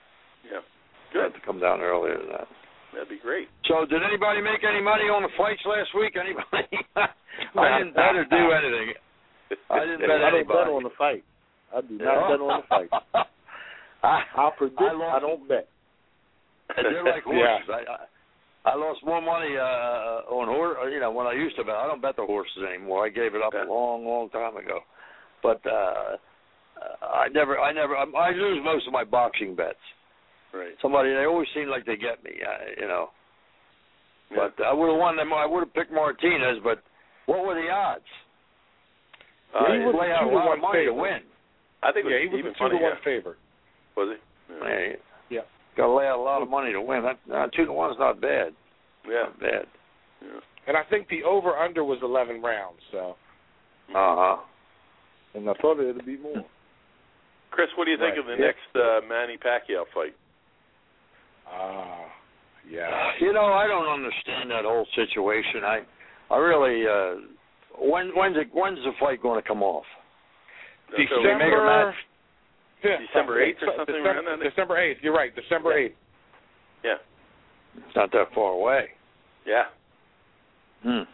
Yeah. Good. To come down earlier than that. That'd be great. So, did anybody make any money on the fights last week? Anybody? I didn't bet or do anything. I didn't bet I don't anybody. bet on the fight. I do not bet on the fight. I, I'll predict. I, lost, I don't bet. They're like horses. Yeah. I, I I lost more money uh, on horse. You know, when I used to bet. I don't bet the horses anymore. I gave it up a long, long time ago. But uh, I never, I never, I, I lose most of my boxing bets. Right. Somebody, they always seem like they get me. Uh, you know. Yeah. But I would have won them. I would have picked Martinez. But what were the odds? Uh, he would lay out a lot of money to win. I think yeah, it was he was even a two to funny, one yeah. favorite. Was he? Yeah. Yeah. Yeah. Got to lay out a lot of money to win. That uh, two to one's not bad. Yeah. Not bad. Yeah. And I think the over under was eleven rounds. So. Uh huh. And I thought it'd be more. Chris, what do you think Right. of the Yeah. next uh, Manny Pacquiao fight? Ah, uh, yeah. You know, I don't understand that whole situation. I, I really. Uh, when when's it, when's the fight going to come off? December. They make a match. Yeah, December eighth or something December, around that? December eighth. You're right. December eighth. Yeah. It's not that far away. Yeah. Hmm.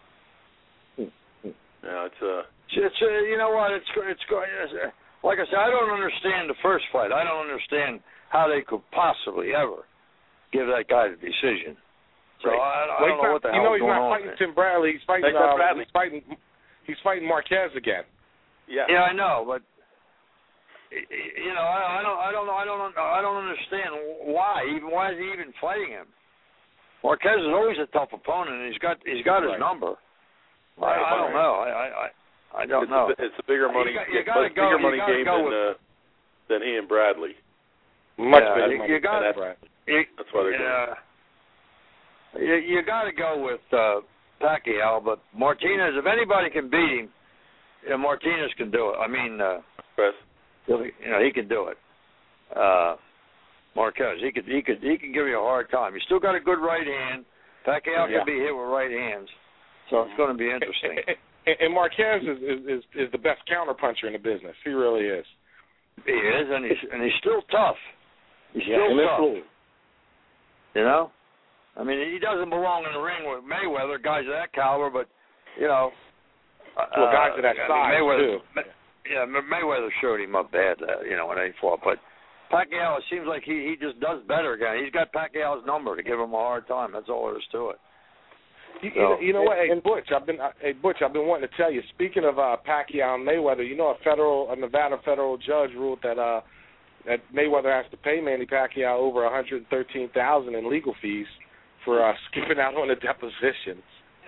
No, it's uh. It's, it's uh, you know what? It's it's going. Uh, like I said, I don't understand the first fight. I don't understand how they could possibly ever give that guy the decision. So Right. I, I Well, don't know not, what the you hell know is he's going not on. fighting Tim Bradley. He's fighting. Except Uh, Bradley. He's fighting. He's fighting Marquez again. Yeah. Yeah, I know, but you know, I, I don't, I don't know, I don't, I don't understand why. Even why is he even fighting him? Marquez is always a tough opponent, and he's got, he's got his Right. number. Right. I, I don't know. I, I, I, I don't it's know. A, it's a bigger money. You got- you gotta much go- bigger you money gotta game go than with- uh, than he and Bradley. Much Yeah, better you- money you got- than Bradley. You, That's why they're yeah. You, you got to go with uh, Pacquiao, but Martinez. If anybody can beat him, you know, Martinez can do it. I mean, uh, Chris. you know, he can do it. Uh, Marquez, he could, he could, he can give you a hard time. He's still got a good right hand. Pacquiao Yeah. can be hit with right hands, so it's going to be interesting. And, and Marquez is, is is is the best counterpuncher in the business. He really is. He is, and he's and he's still tough. He's Yeah, still and tough. fluid. You know, I mean, he doesn't belong in the ring with Mayweather, guys of that caliber, but you know, Well, guys of that uh, I size, mean, Mayweather, too. May, yeah, Mayweather showed him up bad, uh, you know, when they fought. But Pacquiao, it seems like he he just does better again. He's got Pacquiao's number to give him a hard time. That's all there is to it. You, So, you, know, you know what, hey and- Butch? I've been, uh, hey Butch, I've been wanting to tell you. Speaking of uh, Pacquiao and Mayweather, you know, a federal, a Nevada federal judge ruled that uh, that Mayweather has to pay Manny Pacquiao over one hundred thirteen thousand in legal fees for uh, skipping out on the depositions.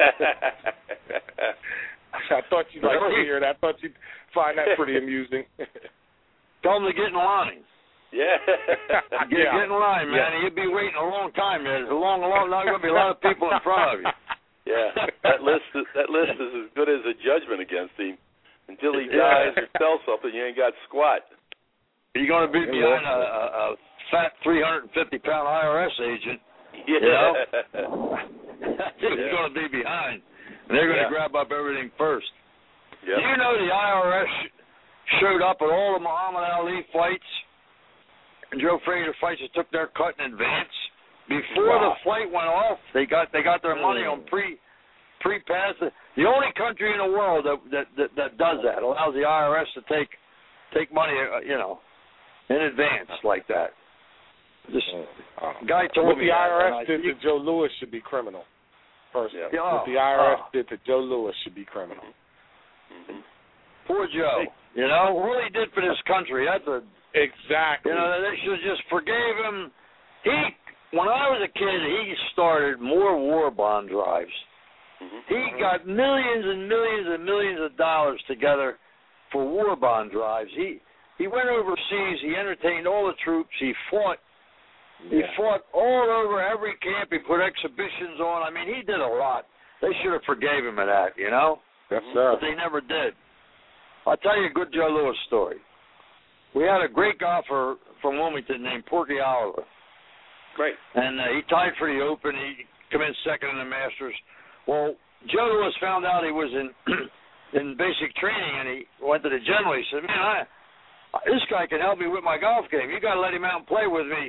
I thought you'd like to hear that. I thought you'd find that pretty amusing. Tell him to get in line. Yeah. Get, Yeah. get in line, man. Yeah. You'll be waiting a long time. There's a long, long. There's going to be a lot of people in front of you. Yeah. That list is, that list is as good as a judgment against him. Until he Yeah. dies or sells something, you ain't got squat. You're going to be behind a, a, a fat three hundred fifty pound I R S agent. Yeah. You know? He's Yeah. going to be behind. And they're going to Yeah. grab up everything first. Yep. Do you know the I R S showed up at all the Muhammad Ali fights and Joe Frazier fights that took their cut in advance? Before Wow. the fight went off, they got they got their money on pre pre pass. The only country in the world that that that, that does that, allows the I R S to take take money, uh, you know, in advance like that. This guy told What me the I R S that, and I did said, to Joe Louis should be criminal. First, Yeah. Yeah. what the I R S Oh. did to Joe Louis should be criminal. Mhm. Poor Joe. You know, what he did for this country, that's a, Exactly. you know, they should have just forgave him. He, when I was a kid, he started more war bond drives. Mhm. He got millions and millions and millions of dollars together for war bond drives. He he went overseas. He entertained all the troops. He fought. He Yeah. fought all over every camp. He put exhibitions on. I mean, he did a lot. They should have forgave him of that, you know. Yes, sir. But they never did. I'll tell you a good Joe Louis story. We had a great golfer from Wilmington named Porky Oliver. Great. And uh, he tied for the Open. He came in second in the Masters. Well, Joe Louis found out he was in in basic training, and he went to the general. He said, man, I, this guy can help me with my golf game. You got to let him out and play with me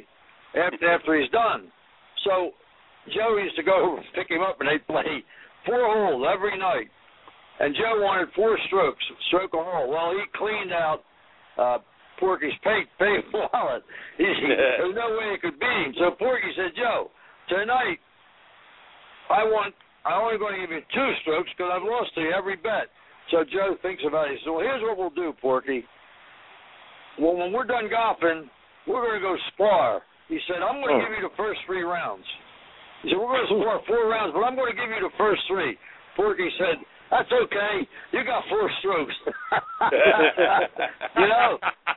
after after he's done. So Joe used to go pick him up, and they'd play four holes every night. And Joe wanted four strokes, stroke a hole. Well, he cleaned out uh, Porky's pay, pay wallet. He, he, there was no way he could beat him. So Porky said, Joe, tonight I want, I'm only going to give you two strokes because I've lost to you every bet. So Joe thinks about it. He said, well, here's what we'll do, Porky. Well, when we're done golfing, we're going to go spar. He said, I'm going to give you the first three rounds. He said, we're going to spar four rounds, but I'm going to give you the first three. Porky said, that's okay. You got four strokes. You know?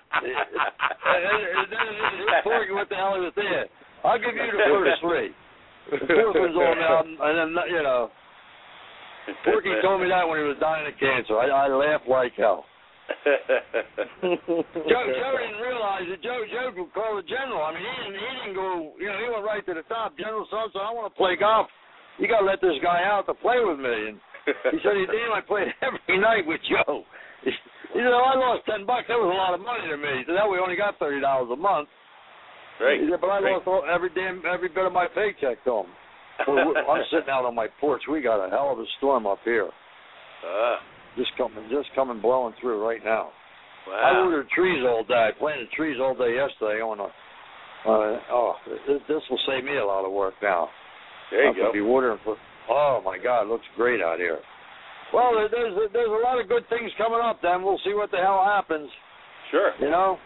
Porky, what the hell is it there? I'll give you the first three. The fourth one's on now, and then, you know. Porky told me that when he was dying of cancer. I, I laughed like hell. Joe, Joe didn't realize that Joe Joe would call the general. I mean, he didn't, he didn't go, you know, he went right to the top. General so-and-so, I want to play golf. You got to let this guy out to play with me. And he said, damn, I played every night with Joe. He said, oh, I lost ten bucks. That was a lot of money to me. He said, that we only got thirty dollars a month. Right. He said, but I right. lost all, every damn, every bit of my paycheck to him. Well, I'm sitting out on my porch. We got a hell of a storm up here. Uh. Just coming, just coming, blowing through right now. Wow. I ordered trees all day. I planted trees all day yesterday. On a, uh, oh, this, this will save me a lot of work now. There you I'm go. I'll be watering for. Oh my God, it looks great out here. Well, there's there's a lot of good things coming up. Then we'll see what the hell happens. Sure. You know,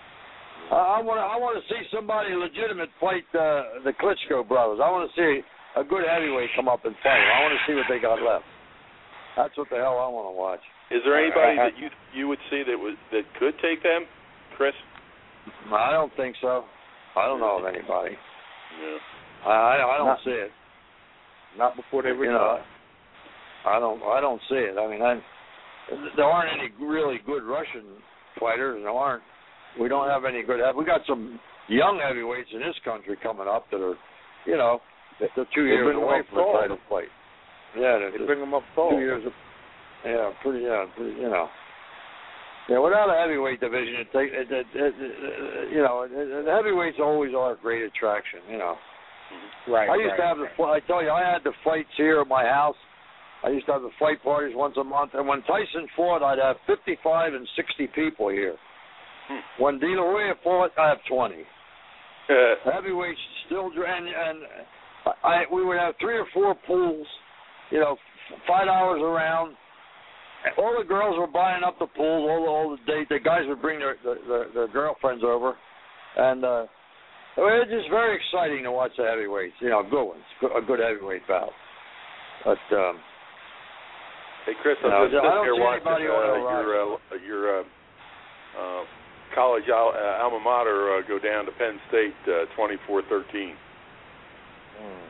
I want to I want to see somebody legitimate fight uh, the Klitschko brothers. I want to see a good heavyweight come up and fight. I want to see what they got left. That's what the hell I want to watch. Is there anybody that you you would see that would that could take them, Chris? I don't think so. I don't know of anybody. Yeah. I I don't not, see it. Not before they retire. You know, I don't I don't see it. I mean, I, there aren't any really good Russian fighters. There aren't. We don't have any good. We got some young heavyweights in this country coming up that are, you know, they're two They years bring away them up from a tall. title fight. Yeah, They bring them up tall. Two years. Of, yeah, pretty. Yeah, pretty, you know. Yeah, without a heavyweight division, it take it, it, it, it, you know, it, it, the heavyweights always are a great attraction. You know. Right. I used right, to have right. the. I tell you, I had the fights here at my house. I used to have the fight parties once a month, and when Tyson fought, I'd have fifty-five and sixty people here. Hmm. When De La Hoya fought, I have twenty. Heavyweights still, and and I we would have three or four pools. You know, five dollars a round. All the girls were buying up the pools. All the all the day, the guys would bring their their, their girlfriends over, and uh, it was just very exciting to watch the heavyweights. You know, good ones, a good heavyweight bout. But um, hey, Chris, I'm no, just sitting here watching uh, your uh, your uh, uh, college al- uh, alma mater uh, go down to Penn State, uh, twenty-four thirteen. Mm.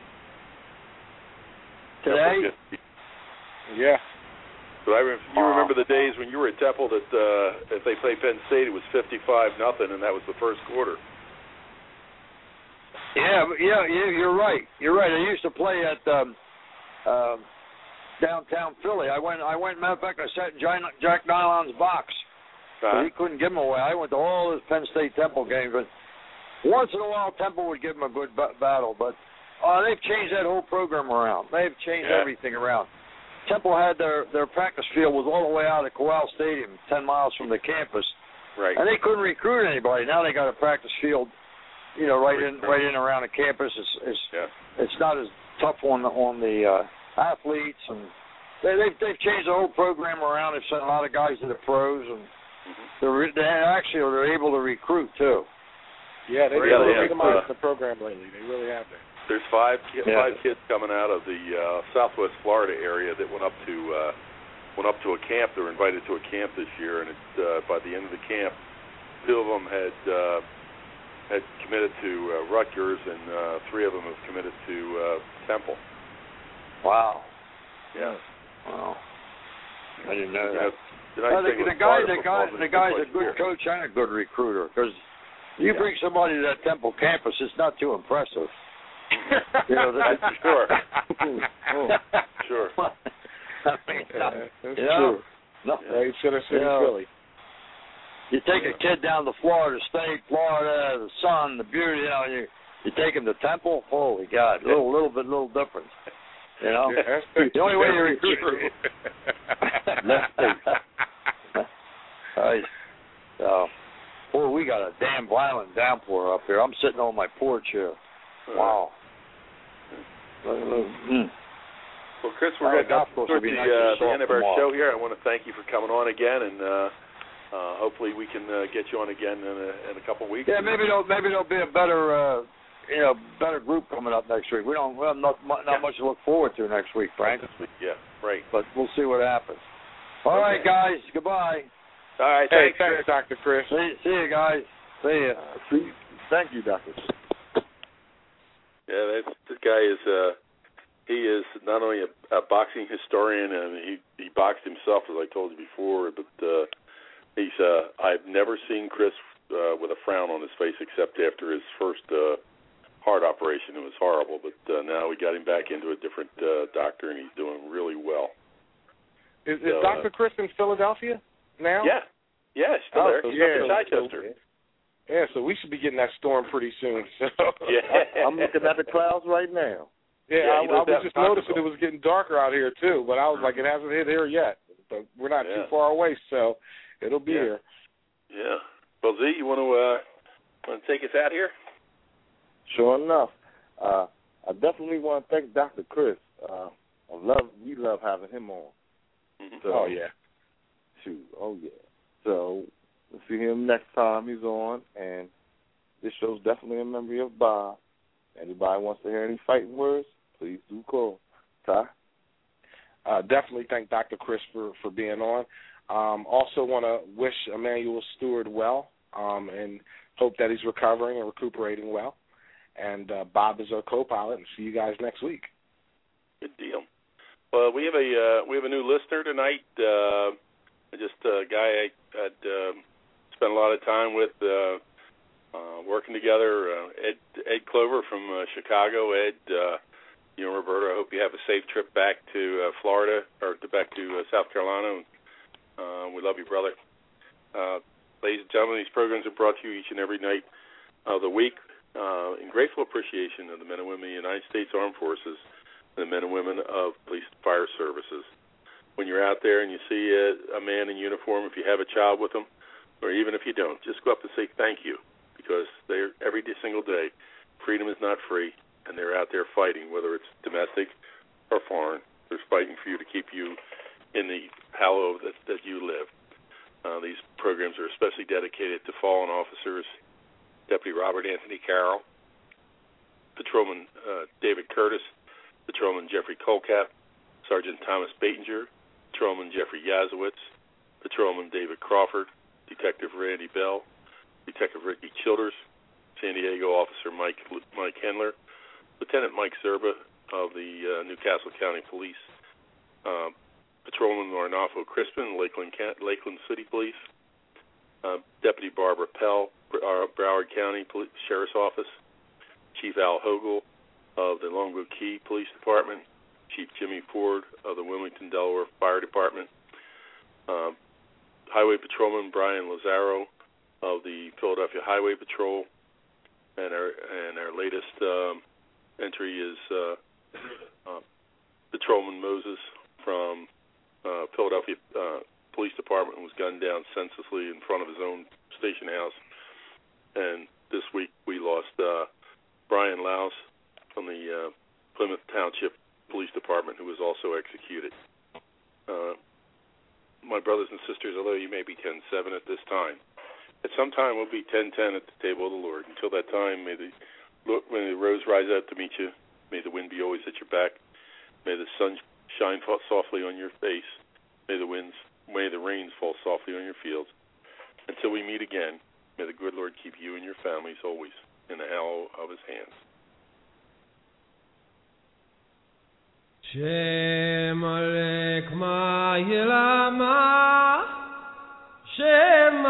Today? Yeah. But I re- you remember the days when you were at Temple that uh, if they played Penn State, it was fifty-five nothing, and that was the first quarter. Yeah, yeah, yeah. You're right. You're right. I used to play at um, uh, downtown Philly. I went. I went. Matter of fact, I sat in Jack Nylon's box. Uh-huh. He couldn't give them away. I went to all his Penn State Temple games, but once in a while Temple would give him a good b- battle. But uh, they've changed that whole program around. They've changed yeah. everything around. Temple had their, their practice field was all the way out at Corral Stadium, ten miles from the campus, right? And they couldn't recruit anybody. Now they got a practice field, you know, right in right in around the campus. It's it's, yeah. it's not as tough on the on the uh, athletes, and they they've, they've changed the whole program around. They've sent a lot of guys to the pros, and mm-hmm. they're they actually they're able to recruit too. Yeah, they've yeah, really they organized the program lately. They really have been. There's five yeah. five kids coming out of the uh, Southwest Florida area that went up to uh, went up to a camp. They were invited to a camp this year, and it, uh, by the end of the camp, two of them had uh, had committed to uh, Rutgers, and uh, three of them have committed to uh, Temple. Wow. Yeah. Wow. I didn't know yeah. that. The, nice well, the, the guy, the guy, the guy's a good here. coach and a good recruiter. Because you yeah. bring somebody to that Temple campus, it's not too impressive. You know, that's sure. oh, sure. I mean, yeah, that's you know, true. No, right, should have said Philly. You take a kid down to Florida State, Florida, the sun, the beauty. You know, you You take him to Temple, holy God, a little, little bit, little difference. You know, yeah, the only way you recruit. Let's see. Nice. So, boy, we got a damn violent downpour up here. I'm sitting on my porch here. Wow. Mm. Well, Chris, we're going to come toward the, uh, the end of our show here. I want to thank you for coming on again, and uh, uh, hopefully we can uh, get you on again in a, in a couple of weeks. Yeah, maybe there'll maybe there'll be a better uh, you know better group coming up next week. We don't we have not not yeah. much to look forward to next week, Frank. This week, yeah, right. But we'll see what happens. All okay. right, guys. Goodbye. All right. Hey, thanks, thanks, Chris. Doctor Chris. See, see you guys. See you. Uh, see, thank you, Doctor Yeah, that's, this guy is. Uh, He is not only a, a boxing historian, and he, he boxed himself, as I told you before, but uh, he's. Uh, I've never seen Chris uh, with a frown on his face except after his first uh, heart operation. It was horrible, but uh, now we got him back into a different uh, doctor, and he's doing really well. Is, is so, Doctor Uh, Chris in Philadelphia now? Yeah. Yeah, he's still oh, there. So He's yeah, up in Chichester. So, yeah, so we should be getting that storm pretty soon. So. Yeah. I'm looking at the clouds right now. Yeah, yeah I, I was just noticing it was getting darker out here, too, but I was like, it hasn't hit here yet. But we're not yeah. too far away, so it'll be yeah. here. Yeah. Well, Z, you want to uh, want to take us out here? Sure enough. Uh, I definitely want to thank Doctor Chris. Uh, I love, we love having him on. Mm-hmm. So, oh, yeah. Shoot, oh, yeah. So we'll see him next time he's on, and this show's definitely a memory of Bob. Anybody wants to hear any fighting words, please do call. Ty? Uh, definitely thank Doctor Chris for, for being on. Um, also want to wish Emmanuel Stewart well um, and hope that he's recovering and recuperating well. And uh, Bob is our co-pilot, and see you guys next week. Good deal. Well, we have a uh, we have a new listener tonight. Uh, just a guy I had uh, spent a lot of time with, uh, uh, working together. Uh, Ed Ed Clover from uh, Chicago. Ed, uh, you know, Roberto, I hope you have a safe trip back to uh, Florida or to back to uh, South Carolina. Uh, we love you, brother. Uh, ladies and gentlemen, these programs are brought to you each and every night of the week uh, in grateful appreciation of the men and women of the United States Armed Forces and the men and women of police and fire services. When you're out there and you see a, a man in uniform, if you have a child with them, or even if you don't, just go up and say thank you, because they're every single day, freedom is not free, and they're out there fighting, whether it's domestic or foreign. They're fighting for you to keep you in the hallow that, that you live. Uh, these programs are especially dedicated to fallen officers, Deputy Robert Anthony Carroll, Patrolman uh, David Curtis, Patrolman Jeffrey Colcap, Sergeant Thomas Batinger, Patrolman Jeffrey Yazowitz, Patrolman David Crawford, Detective Randy Bell, Detective Ricky Childers, San Diego Officer Mike Mike Hendler, Lieutenant Mike Zerba of the uh, Newcastle County Police, uh, Patrolman Arnolfo Crispin, Lakeland Lakeland City Police, uh, Deputy Barbara Pell, Broward County Police, Sheriff's Office, Chief Al Hogle of the Longboat Key Police Department, Chief Jimmy Ford of the Wilmington, Delaware Fire Department, uh, Highway Patrolman Brian Lazaro of the Philadelphia Highway Patrol, and our and our latest um, entry is uh, uh, Patrolman Moses from uh, Philadelphia uh, Police Department, who was gunned down senselessly in front of his own station house. And this week we lost uh, Brian Louse from the uh, Plymouth Township Police Department, who was also executed. Uh, my brothers and sisters, although you may be ten seven at this time, at some time we'll be ten ten at the table of the Lord. Until that time, may the when the rose rise out to meet you, may the wind be always at your back, may the sun shine softly on your face, may the winds, may the rains fall softly on your fields. Until we meet again, may the good Lord keep you and your families always in the hollow of his hands. Shem Alek Ma'ilama Shem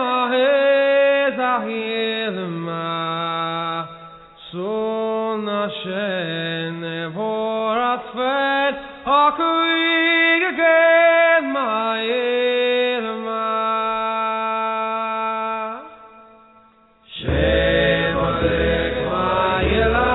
Ahezahilma Son Hashem Nevorat Fet Hakuig Again Ma'ilma Shem Alek Ma'ilama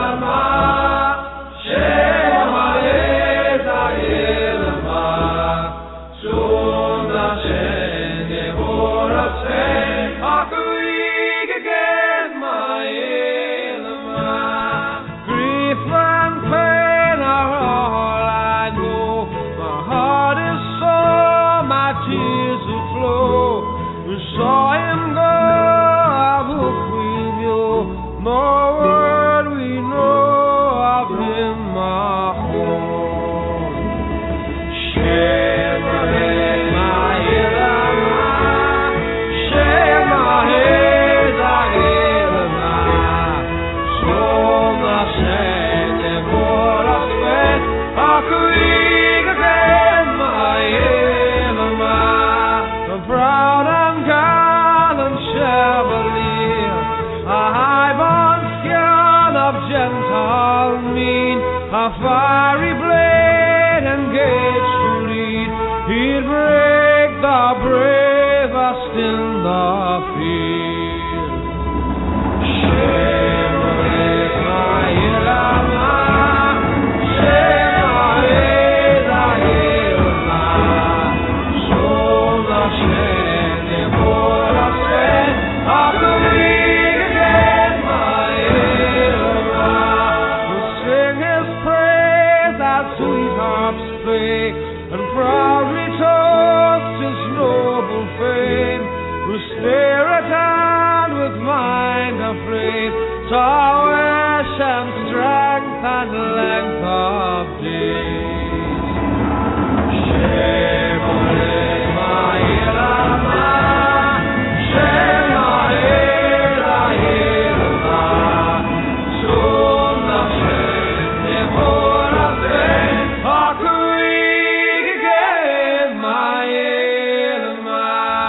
gentle mean, a fiery blade engaged to lead, he'd break the bravest in the field. Shemorek ma'ilama, Shemorek ma'ilama, Shol Hashem nebor Hashem, Ha'kurig again ma'ilama. We'll sing His praise as sweet harps play, and proudly toast His noble fame. We'll stare at hand with mind afraid, to and strength and length of days. Shemorek ma'ilama, Shemorek ma'ilama, Shol Hashem nebor Hashem, Ha'kurig again ma'ilama.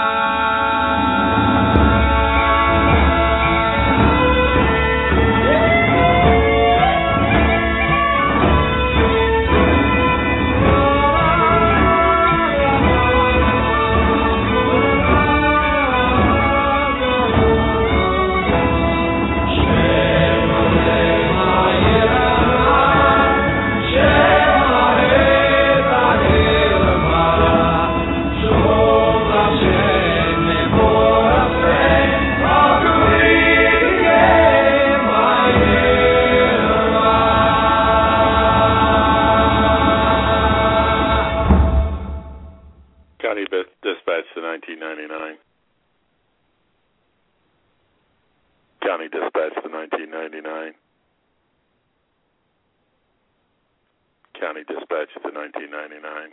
County Dispatch to nineteen ninety-nine. County Dispatch to nineteen ninety-nine. County Dispatch to nineteen ninety-nine.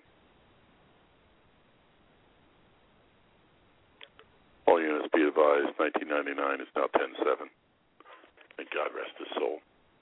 All units be advised, nineteen ninety-nine is now ten seven. May God rest his soul.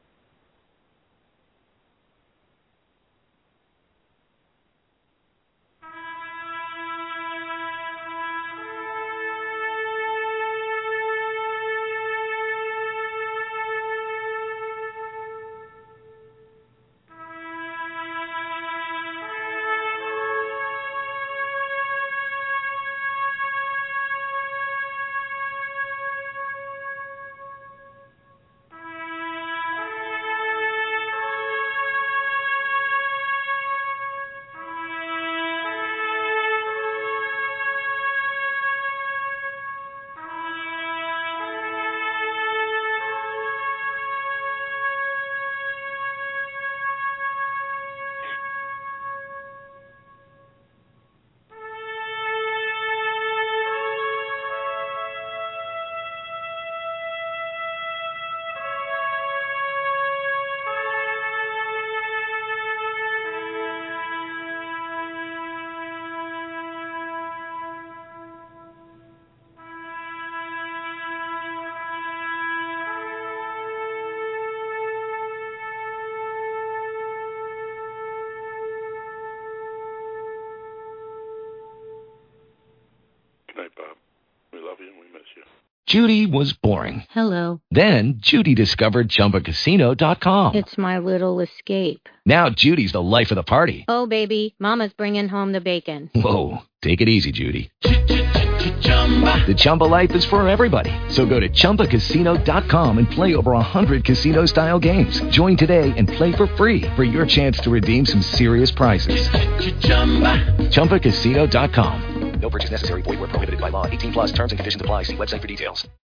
Good night, Bob. We love you and we miss you. Judy was boring. Hello. Then Judy discovered Chumba Casino dot com. It's my little escape. Now Judy's the life of the party. Oh, baby, mama's bringing home the bacon. Whoa, take it easy, Judy. The Chumba life is for everybody. So go to Chumba Casino dot com and play over one hundred casino-style games. Join today and play for free for your chance to redeem some serious prizes. Chumba Casino dot com. No purchase necessary. Void where prohibited by law. eighteen plus terms and conditions apply. See website for details.